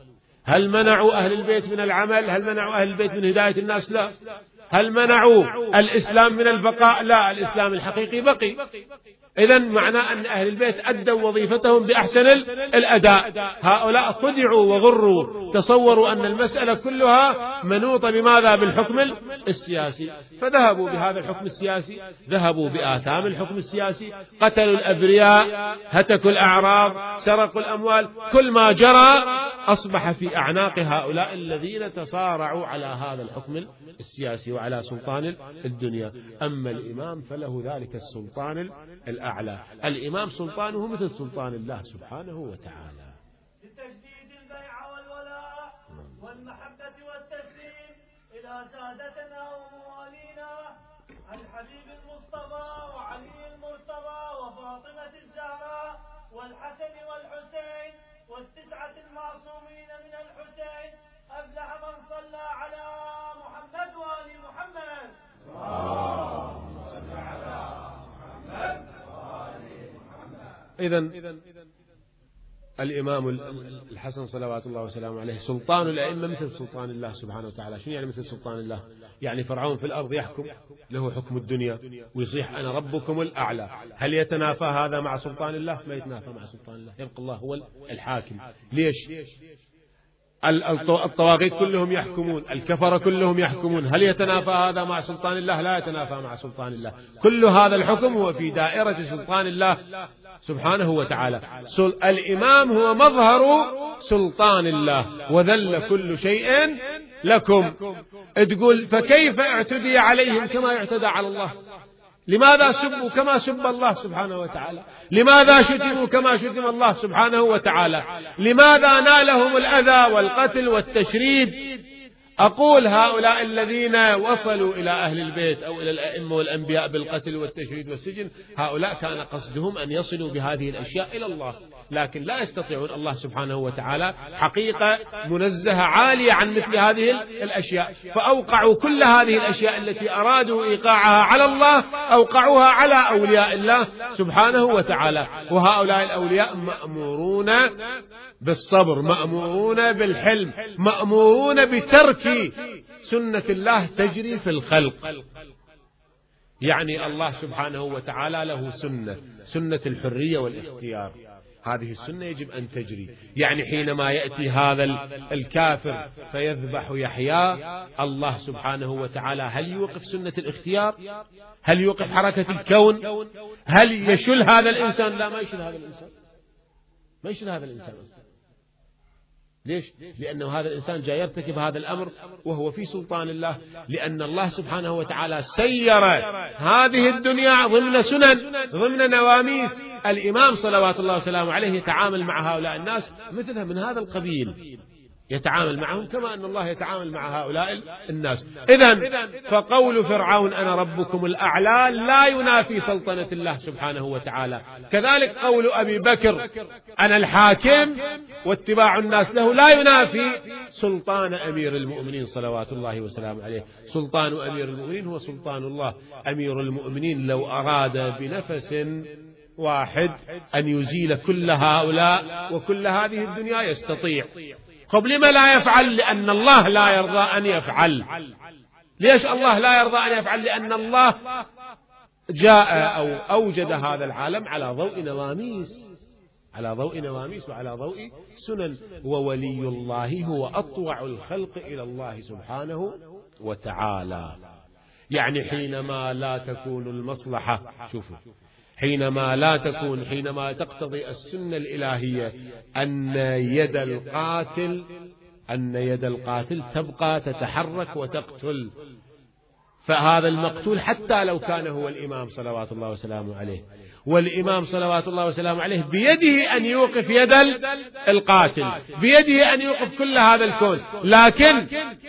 هل منعوا أهل البيت من العمل؟ هل منعوا أهل البيت من هداية الناس؟ لا. هل منعوا الإسلام من البقاء؟ لا، الإسلام الحقيقي بقي. إذن معناه أن أهل البيت أدوا وظيفتهم بأحسن الأداء. هؤلاء خدعوا وغروا، تصوروا أن المسألة كلها منوطة بماذا؟ بالحكم السياسي، فذهبوا بهذا الحكم السياسي، ذهبوا بآثام الحكم السياسي، قتلوا الأبرياء، هتكوا الأعراض، سرقوا الأموال، كل ما جرى أصبح في أعناق هؤلاء الذين تصارعوا على هذا الحكم السياسي وعلى سلطان الدنيا. أما الإمام فله ذلك السلطان الأعلى، الإمام سلطانه مثل سلطان الله سبحانه وتعالى. لتجديد البيع والولاء والمحبة والتسليم إلى سادتنا وموالينا الحبيب المصطفى وعلي المرتضى وفاطمة الزهراء والحسن والحسين والتسعة المعصومين من الحسين. أفلح من صلى على محمد وآل محمد. اللهم صل على محمد وآل محمد. إذن الإمام الحسن صلوات الله وسلامه عليه سلطان الأئمة مثل سلطان الله سبحانه وتعالى. شنو يعني مثل سلطان الله؟ يعني فرعون في الأرض يحكم، له حكم الدنيا ويصيح أنا ربكم الأعلى. هل يتنافى هذا مع سلطان الله؟ ما يتنافى مع سلطان الله، يبقى الله هو الحاكم. ليش؟ الطواغيت كلهم يحكمون، الكفرة كلهم يحكمون، هل يتنافى هذا مع سلطان الله؟ لا يتنافى مع سلطان الله. كل هذا الحكم هو في دائرة سلطان الله سبحانه وتعالى. الإمام هو مظهر سلطان الله، وذل كل شيء لكم. تقول فكيف اعتدي عليهم كما يعتدى على الله؟ لماذا سبوا كما سب الله سبحانه وتعالى؟ لماذا شتموا كما شتم الله سبحانه وتعالى؟ لماذا نالهم الأذى والقتل والتشريد؟ أقول هؤلاء الذين وصلوا إلى أهل البيت أو إلى الأئمة والأنبياء بالقتل والتشريد والسجن، هؤلاء كان قصدهم أن يصلوا بهذه الأشياء إلى الله، لكن لا يستطيعون. الله سبحانه وتعالى حقيقة منزهة عالية عن مثل هذه الأشياء، فأوقعوا كل هذه الأشياء التي أرادوا إيقاعها على الله أوقعوها على أولياء الله سبحانه وتعالى. وهؤلاء الأولياء مأمورون بالصبر، مأمورون بالحلم، مأمورون بترك سنة الله تجري في الخلق. يعني الله سبحانه وتعالى له سنة، سنة الحرية والاختيار، هذه السنة يجب أن تجري. يعني حينما يأتي هذا الكافر فيذبح يحيى، الله سبحانه وتعالى هل يوقف سنة الاختيار؟ هل يوقف حركة الكون؟ هل يشل هذا الإنسان؟ لا، ما يشل هذا الإنسان، ما يشل هذا الإنسان. ليش؟ لأنه هذا الإنسان جاي يرتكب هذا الأمر وهو في سلطان الله، لأن الله سبحانه وتعالى سير هذه الدنيا ضمن سنن، ضمن نواميس. الإمام صلوات الله وسلامه عليه يتعامل مع هؤلاء الناس مثلها من هذا القبيل، يتعامل معهم كما أن الله يتعامل مع هؤلاء الناس. إذن فقول فرعون أنا ربكم الأعلى لا ينافي سلطنة الله سبحانه وتعالى. كذلك قول أبي بكر أنا الحاكم واتباع الناس له لا ينافي سلطان أمير المؤمنين صلوات الله وسلامه عليه. سلطان أمير المؤمنين هو سلطان الله. أمير المؤمنين لو أراد بنفس واحد أن يزيل كل هؤلاء وكل هذه الدنيا يستطيع. طب لما لا يفعل؟ لأن الله لا يرضى أن يفعل. ليش الله لا يرضى أن يفعل؟ لأن الله جاء أو أوجد هذا العالم على ضوء نواميس، على ضوء نواميس وعلى ضوء سنن. وولي الله هو أطوع الخلق إلى الله سبحانه وتعالى. يعني حينما لا تكون المصلحة، شوفوا، حينما لا تكون حينما تقتضي السنة الإلهية أن يد القاتل أن يد القاتل تبقى تتحرك وتقتل، فهذا المقتول حتى لو كان هو الإمام صلوات الله وسلامه عليه، والإمام صلوات الله وسلامه عليه بيده أن يوقف يد القاتل، بيده أن يوقف كل هذا الكون. لكن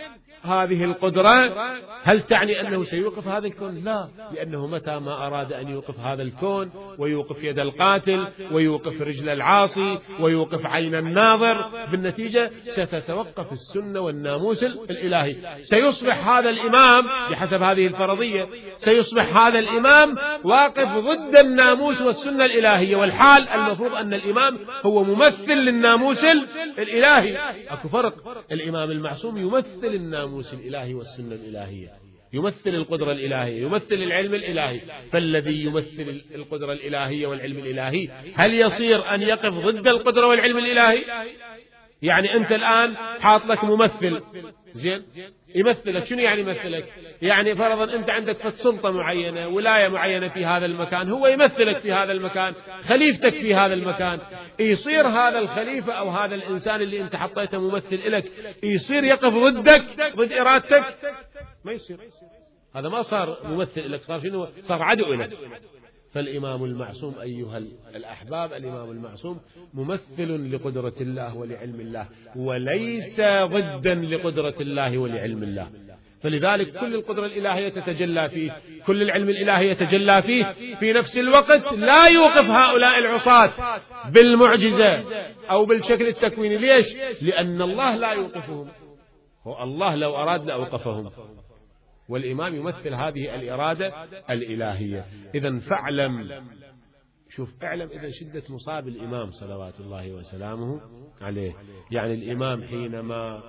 هذه القدرة هل تعني أنه سيوقف هذا الكون؟ لا، لأنه متى ما أراد أن يوقف هذا الكون ويوقف يد القاتل ويوقف رجل العاصي ويوقف عين الناظر، بالنتيجة ستتوقف السنة والناموس الإلهي. سيصبح هذا الإمام بحسب هذه الفرضية، سيصبح هذا الإمام واقف ضد الناموس والسنة الإلهية، والحال المفروض أن الإمام هو ممثل للناموس الإلهي. أكو فرق، الإمام المعصوم يمثل الناموس الإلهي والسنة الإلهية، يمثل القدرة الإلهية، يمثل العلم الإلهي. فالذي يمثل القدرة الإلهية والعلم الإلهي هل يصير أن يقف ضد القدرة والعلم الإلهي؟ يعني أنت الآن حاط لك ممثل، زين، يمثلك. شنو يعني يمثلك؟ يعني فرضا أنت عندك سلطة معينة، ولاية معينة في هذا المكان، هو يمثلك في هذا المكان، خليفتك في هذا المكان. يصير هذا الخليفة أو هذا الإنسان اللي أنت حطيته ممثل لك يصير يقف ضدك، ضد إرادتك؟ ما يصير. هذا ما صار ممثل لك، صار شنو؟ صار عدو لك. فالإمام المعصوم أيها الأحباب، الإمام المعصوم ممثل لقدرة الله ولعلم الله، وليس ضدا لقدرة الله ولعلم الله. فلذلك كل القدرة الإلهية تتجلى فيه، كل العلم الإلهي يتجلى فيه. في نفس الوقت لا يوقف هؤلاء العصاة بالمعجزة أو بالشكل التكويني. ليش؟ لأن الله لا يوقفهم، هو الله لو أراد لأوقفهم، والإمام يمثل هذه الإرادة الإلهية. إذن فاعلم، شوف اعلم إذا شدة مصاب الإمام صلوات الله وسلامه عليه. يعني الإمام حينما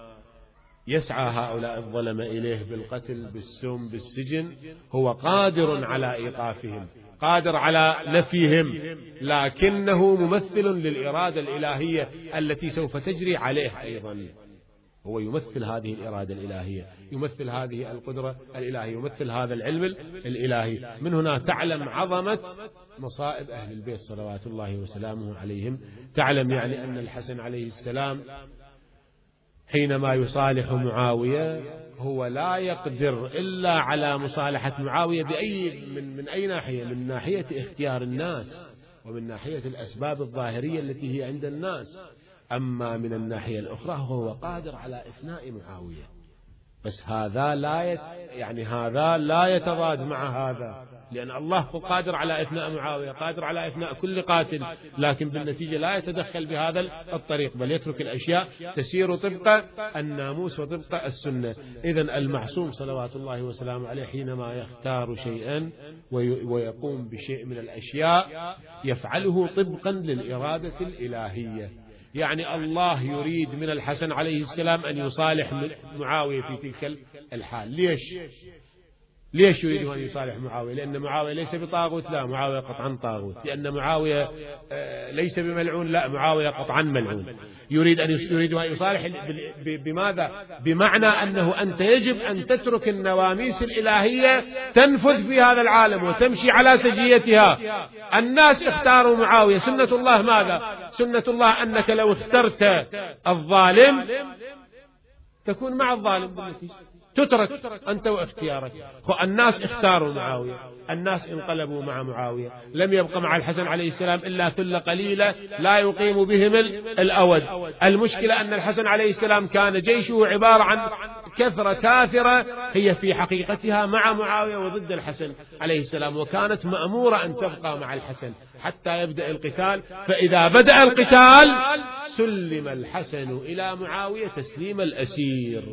يسعى هؤلاء الظلمة إليه بالقتل بالسم بالسجن، هو قادر على إيقافهم، قادر على نفيهم، لكنه ممثل للإرادة الإلهية التي سوف تجري عليه أيضا. هو يمثل هذه الإرادة الإلهية، يمثل هذه القدرة الإلهية، يمثل هذا العلم الإلهي. من هنا تعلم عظمة مصائب أهل البيت صلوات الله وسلامه عليهم. تعلم يعني أن الحسن عليه السلام حينما يصالح معاوية هو لا يقدر إلا على مصالحة معاوية بأي من, من أي ناحية؟ من ناحية اختيار الناس ومن ناحية الأسباب الظاهرية التي هي عند الناس. أما من الناحية الأخرى هو قادر على إفناء معاوية، بس هذا لا يت يعني هذا لا يتضاد مع هذا، لأن الله هو قادر على إفناء معاوية، قادر على إفناء كل قاتل، لكن بالنتيجة لا يتدخل بهذا الطريق، بل يترك الأشياء تسير طبق الناموس وطبق السنة. إذن المعصوم صلوات الله وسلامه عليه حينما يختار شيئا ويقوم بشيء من الأشياء يفعله طبقا للإرادة الإلهية. يعني الله يريد من الحسن عليه السلام أن يصالح معاوية في تلك الحال. ليش؟ ليش يريد أن يصالح معاوية؟ لأن معاوية ليس بطاغوت؟ لا، معاوية قطعا طاغوت. لأن معاوية ليس بملعون؟ لا، معاوية قطعا ملعون. يريد أن يريد أن يصالح بماذا؟ بمعنى أنه أنت يجب أن تترك النواميس الإلهية تنفذ في هذا العالم وتمشي على سجيتها. الناس اختاروا معاوية، سنة الله ماذا؟ سنة الله أنك لو اخترت الظالم تكون مع الظالم بالنتيجة، تترك أنت واختيارك. الناس اختاروا معاوية، الناس انقلبوا مع معاوية، لم يبقى مع الحسن عليه السلام إلا ثلة قليلة لا يقيم بهم الأود. المشكلة أن الحسن عليه السلام كان جيشه عبارة عن كثرة كافرة هي في حقيقتها مع معاوية وضد الحسن عليه السلام، وكانت مأمورة أن تبقى مع الحسن حتى يبدأ القتال. فإذا بدأ القتال سلم الحسن إلى معاوية تسليم الأسير.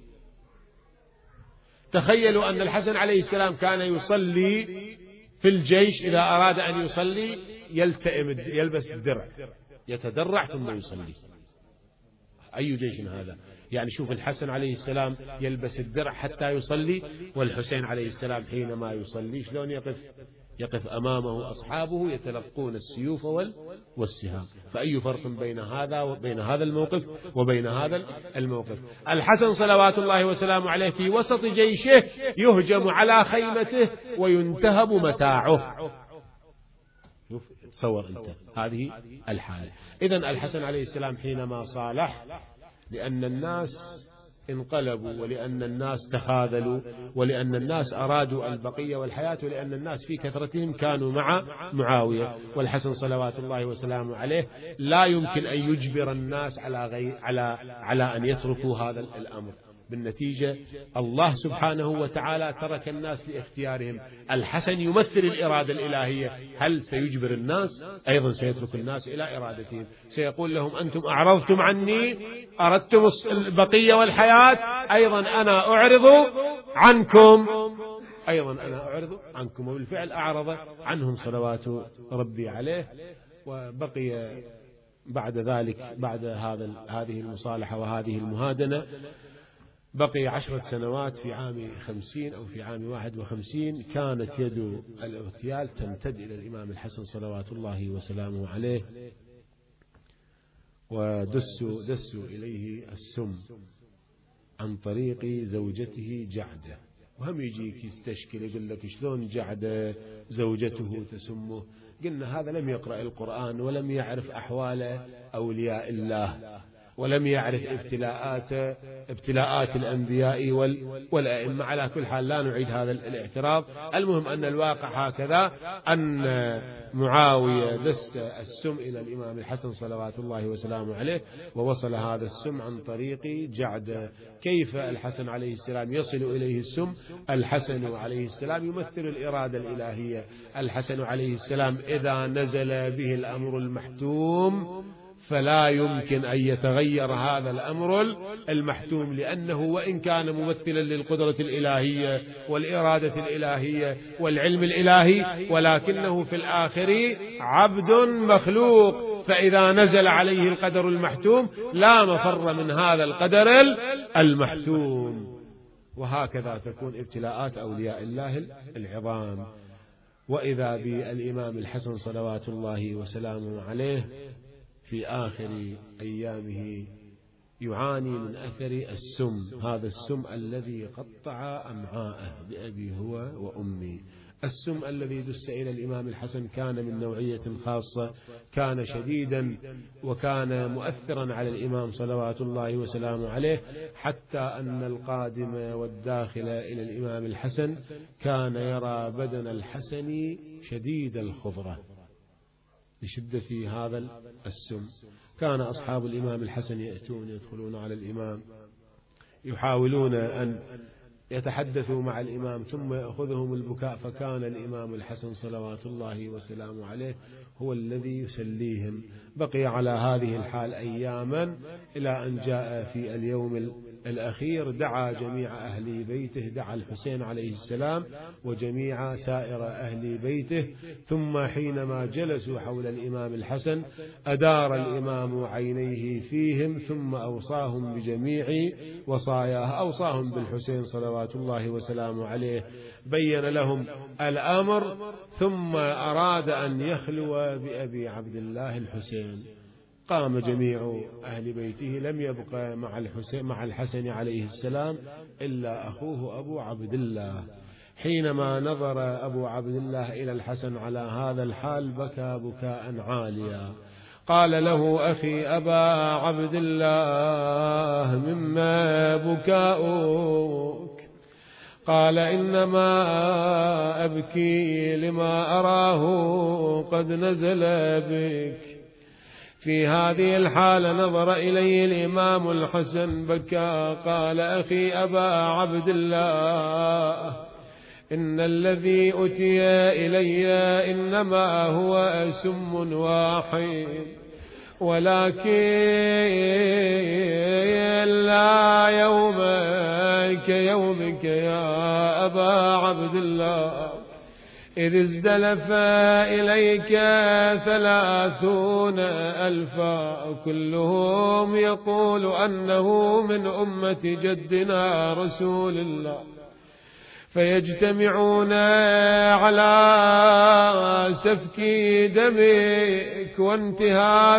تخيلوا أن الحسن عليه السلام كان يصلي في الجيش، إذا أراد أن يصلي يلتئم يلبس الدرع، يتدرع ثم يصلي. أي جيش هذا؟ يعني شوف الحسن عليه السلام يلبس الدرع حتى يصلي، والحسين عليه السلام حينما يصلي شلون يقف؟ يقف أمامه أصحابه يتلقون السيوف والسهام. فأي فرق بين هذا وبين هذا الموقف وبين هذا الموقف؟ الحسن صلوات الله وسلامه عليه في وسط جيشه يهجم على خيمته وينتهب متاعه. تصور أنت هذه الحالة. إذن الحسن عليه السلام حينما صالح لأن الناس انقلبوا، ولأن الناس تخاذلوا، ولأن الناس أرادوا البقية والحياة، ولأن الناس في كثرتهم كانوا مع معاوية. والحسن صلوات الله وسلامه عليه لا يمكن أن يجبر الناس على غير على على أن يتركوا هذا الأمر. بالنتيجة الله سبحانه وتعالى ترك الناس لاختيارهم. الحسن يمثل الإرادة الإلهية، هل سيجبر الناس؟ أيضا سيترك الناس إلى إرادتهم، سيقول لهم أنتم أعرضتم عني، أردتم البقية والحياة، أيضا أنا أعرض عنكم، أيضا أنا أعرض عنكم. وبالفعل أعرض عنهم صلوات ربي عليه. وبقي بعد ذلك، بعد هذا هذه المصالحة وهذه المهادنة، بقي عشرة سنوات. في عام خمسين أو في عام واحد وخمسين كانت يد الاغتيال تمتد إلى الإمام الحسن صلوات الله وسلامه عليه، ودسوا دسوا إليه السم عن طريق زوجته جعدة. وهم يجيك يستشكل يقول لك شلون جعدة زوجته تسمه؟ قلنا هذا لم يقرأ القرآن ولم يعرف أحوال أولياء الله، ولم يعرف ابتلاءات ابتلاءات الأنبياء والأئمة. على كل حال لا نعيد هذا الاعتراض. المهم أن الواقع هكذا، أن معاوية دس السم إلى الإمام الحسن صلوات الله وسلامه عليه، ووصل هذا السم عن طريق جعد. كيف الحسن عليه السلام يصل إليه السم؟ الحسن عليه السلام يمثل الإرادة الإلهية. الحسن عليه السلام إذا نزل به الأمر المحتوم فلا يمكن أن يتغير هذا الأمر المحتوم، لأنه وإن كان ممثلا للقدرة الإلهية والإرادة الإلهية والعلم الإلهي، ولكنه في الآخر عبد مخلوق. فإذا نزل عليه القدر المحتوم لا مفر من هذا القدر المحتوم. وهكذا تكون ابتلاءات أولياء الله العظام. وإذا بالإمام الحسن صلوات الله وسلامه عليه في آخر أيامه يعاني من أثر السم، هذا السم الذي قطع أمعاءه بأبي هو وأمي. السم الذي دس إلى الإمام الحسن كان من نوعية خاصة، كان شديدا وكان مؤثرا على الإمام صلوات الله وسلامه عليه، حتى أن القادم والداخل إلى الإمام الحسن كان يرى بدن الحسن شديد الخضرة لشدة هذا السم. كان أصحاب الإمام الحسن يأتون يدخلون على الإمام يحاولون أن يتحدثوا مع الإمام ثم يأخذهم البكاء، فكان الإمام الحسن صلوات الله وسلامه عليه هو الذي يسليهم. بقي على هذه الحال أياما إلى أن جاء في اليوم الأخير دعا جميع أهل بيته، دعا الحسين عليه السلام وجميع سائر أهل بيته، ثم حينما جلسوا حول الإمام الحسن أدار الإمام عينيه فيهم ثم أوصاهم بجميع وصاياه، أوصاهم بالحسين صلوات الله وسلامه عليه، بين لهم الأمر ثم أراد أن يخلو بأبي عبد الله الحسين. قام جميع أهل بيته، لم يبقى مع الحسين مع الحسن عليه السلام إلا أخوه أبو عبد الله. حينما نظر أبو عبد الله إلى الحسن على هذا الحال بكى بكاء عاليا، قال له أخي أبا عبد الله مما بكاؤك؟ قال إنما أبكي لما أراه قد نزل بك. في هذه الحالة نظر إليه الإمام الحسن بكى، قال أخي أبا عبد الله إن الذي أتي إلي إنما هو سم واحد، ولكن لا يوم كيومك يا أبا عبد الله، إذ ازدلف إليك ثلاثون ألفا كلهم يقول أنه من أمة جدنا رسول الله، فيجتمعون على سفك دمك وانتهاب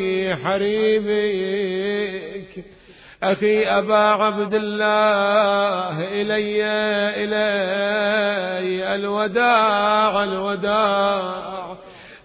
حريمك. أخي أبا عبد الله إلي إلي الوداع الوداع،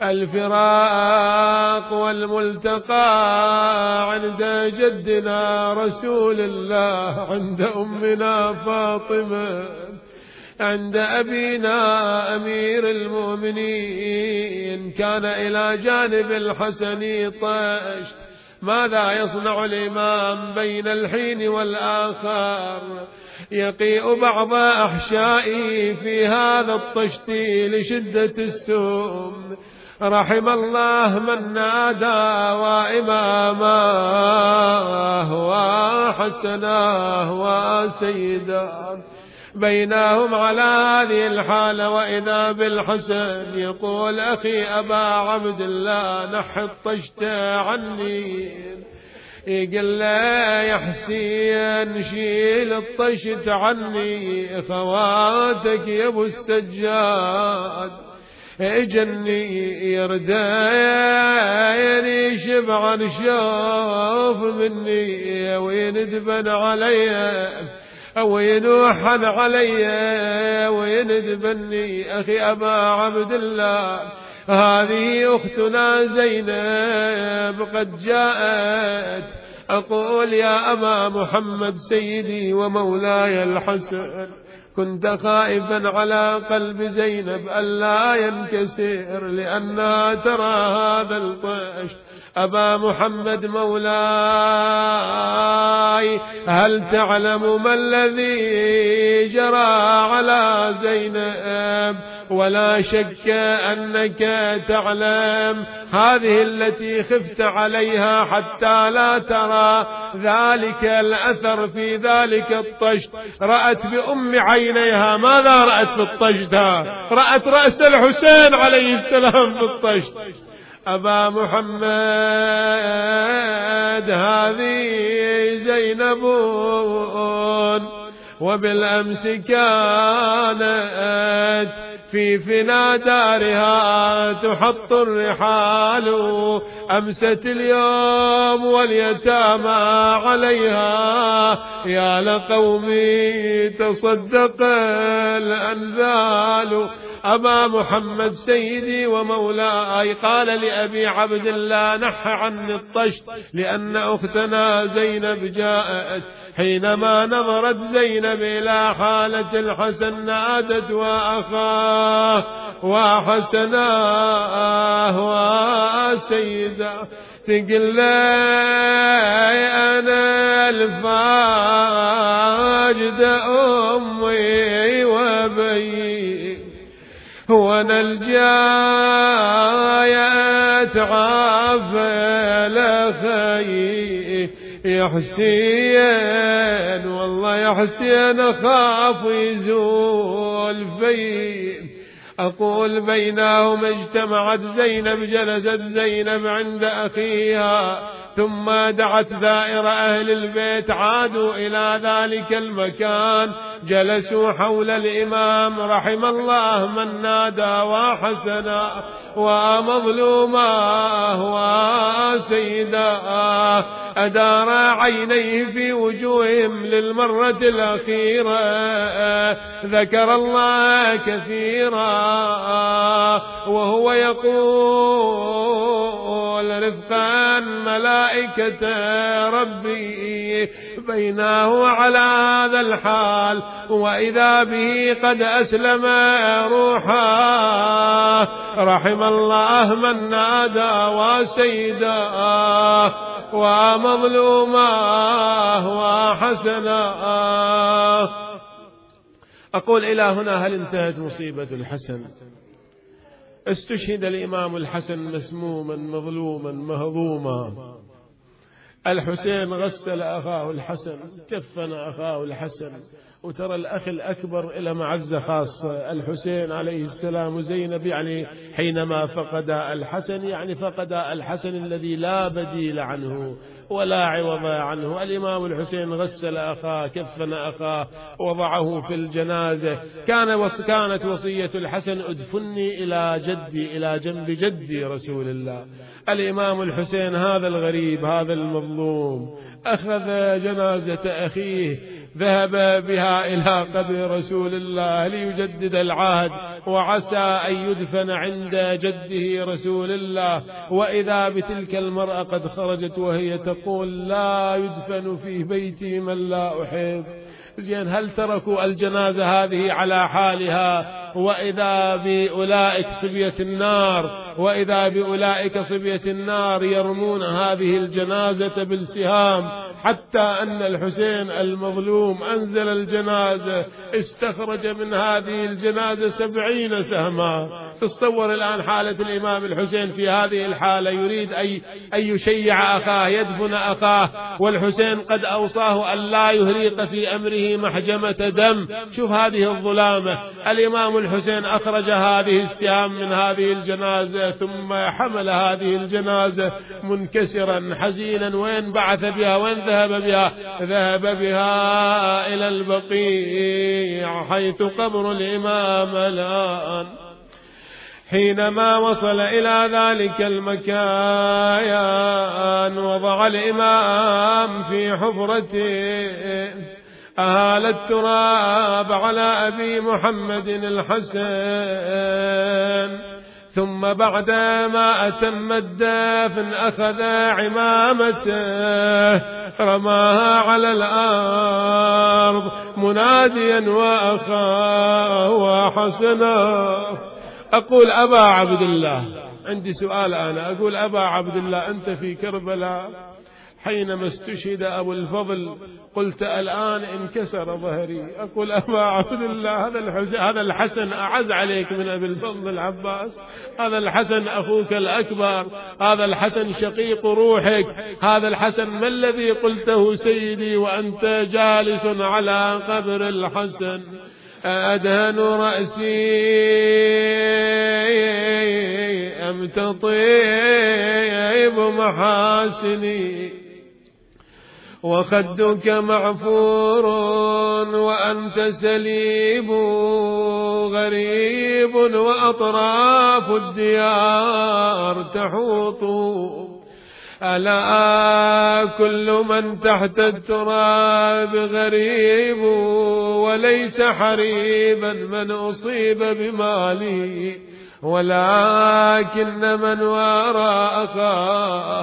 الفراق والملتقى عند جدنا رسول الله، عند أمنا فاطمة، عند أبينا أمير المؤمنين. كان إلى جانب الحسن طشت، ماذا يصنع الإمام بين الحين والآخر؟ يقيء بعض أحشائي في هذا الطشت لشدة السم. رحم الله من نادى وإماماه وحسناه وسيداه بينهم على هذه الحالة، وإذا بالحسن يقول أخي أبا عبد الله نح الطشت عني. يقول لا يا حسين شيل الطشت عني، خواتك يا ابو السجاد اجني يردين شبعا شوف مني، ويندبن علي وينوحن علي ويندبني. أخي أبا عبد الله هذه أختنا زينب قد جاءت، أقول يا أبا محمد سيدي ومولاي الحسن كنت خائفا على قلب زينب ألا ينكسر لأنها ترى هذا الطشت. أبا محمد مولاي هل تعلم ما الذي جرى على زينب؟ ولا شك أنك تعلم، هذه التي خفت عليها حتى لا ترى ذلك الأثر في ذلك الطشت. رأت بأم عينيها، ماذا رأت في الطشت؟ رأت رأس الحسين عليه السلام في الطشت. أبا محمد هذه زينب وبالأمس كانت في فنا دارها تحط الرحال، أمست اليوم واليتامى عليها. يا لقومي تصدق الأنذال، أبا محمد سيدي ومولاي. قال لأبي عبد الله نح عني الطشت، لأن أختنا زينب جاءت. حينما نظرت زينب إلى حالة الحسن نادت وأخاه وحسناه وسيدا، تقل لي أنا الفاجد أمي وبي، وانا الجاية تعافى لخي يا حسين، والله يا حسين أخاف يزول في. أقول بينهم اجتمعت زينب، جلست زينب عند أخيها، ثم دعت سائر أهل البيت، عادوا إلى ذلك المكان، جلسوا حول الإمام. رحم الله من نادى وحسنا ومظلوما وسيدا، أدار عينيه في وجوههم للمرة الأخيرة، ذكر الله كثيرا وهو يقول رفقا ملائكة ربي، بينه على هذا الحال وإذا به قد أسلم روحا. رحم الله من نادى وسيدا ومظلوما وحسنا. أقول إلى هنا هل انتهت مصيبة الحسن؟ استشهد الإمام الحسن مسموما مظلوما مهضوما. الحسين غسل أخاه الحسن، كفن أخاه الحسن. وترى الأخ الأكبر إلى معزة خاصة الحسين عليه السلام وزينب، يعني حينما فقد الحسن يعني فقد الحسن الذي لا بديل عنه ولا عوض عنه. الإمام الحسين غسل أخاه، كفن أخاه، وضعه في الجنازة. كان كانت وصية الحسن ادفني إلى جدي، إلى جنب جدي رسول الله. الإمام الحسين هذا الغريب هذا المظلوم أخذ جنازة أخيه، ذهب بها إلى قبر رسول الله ليجدد العهد، وعسى أن يدفن عند جده رسول الله. وإذا بتلك المرأة قد خرجت وهي تقول لا يدفن في بيتي من لا أحب. زين، هل تركوا الجنازة هذه على حالها؟ وإذا بأولئك صبية النار، وإذا بأولئك صبية النار يرمون هذه الجنازة بالسهام، حتى أن الحسين المظلوم أنزل الجنازة، استخرج من هذه الجنازة سبعين سهما. تصور الآن حالة الإمام الحسين في هذه الحالة، يريد أن يشيع أخاه، يدفن أخاه، والحسين قد أوصاه أن لا يهريق في أمره محجمة دم. شوف هذه الظلامة. الإمام الحسين أخرج هذه السهام من هذه الجنازة، ثم حمل هذه الجنازة منكسرا حزينا. وين بعث بها؟ وين ذهب بها؟ ذهب بها إلى البقيع حيث قبر الإمام الآن. حينما وصل إلى ذلك المكان وضع الإمام في حفرته، أهال التراب على أبي محمد الحسن. ثم بعد ما أتم الدفن أخذ عمامته رماها على الأرض مناديا وأخاه وحسنا. أقول أبا عبد الله، عندي سؤال أنا، أقول أبا عبد الله، أنت في كربلاء حينما استشهد أبو الفضل قلت الآن انكسر ظهري. أقول أبا عبد الله، هذا الحسن, هذا الحسن أعز عليك من أبي الفضل العباس، هذا الحسن أخوك الأكبر، هذا الحسن شقيق روحك، هذا الحسن ما الذي قلته سيدي وأنت جالس على قبر الحسن؟ أدهن رأسي أم تطيب محاسني، وخدك معفور وأنت سليب غريب، وأطراف الديار تحوط. ألا كل من تحت التراب غريب وليس حريبا من أصيب بمالي، ولكن من وراء أخاه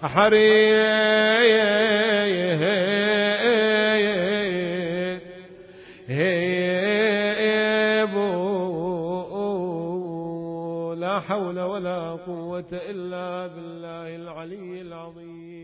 حريب. لا حول ولا قوة إلا بالله العلي العظيم.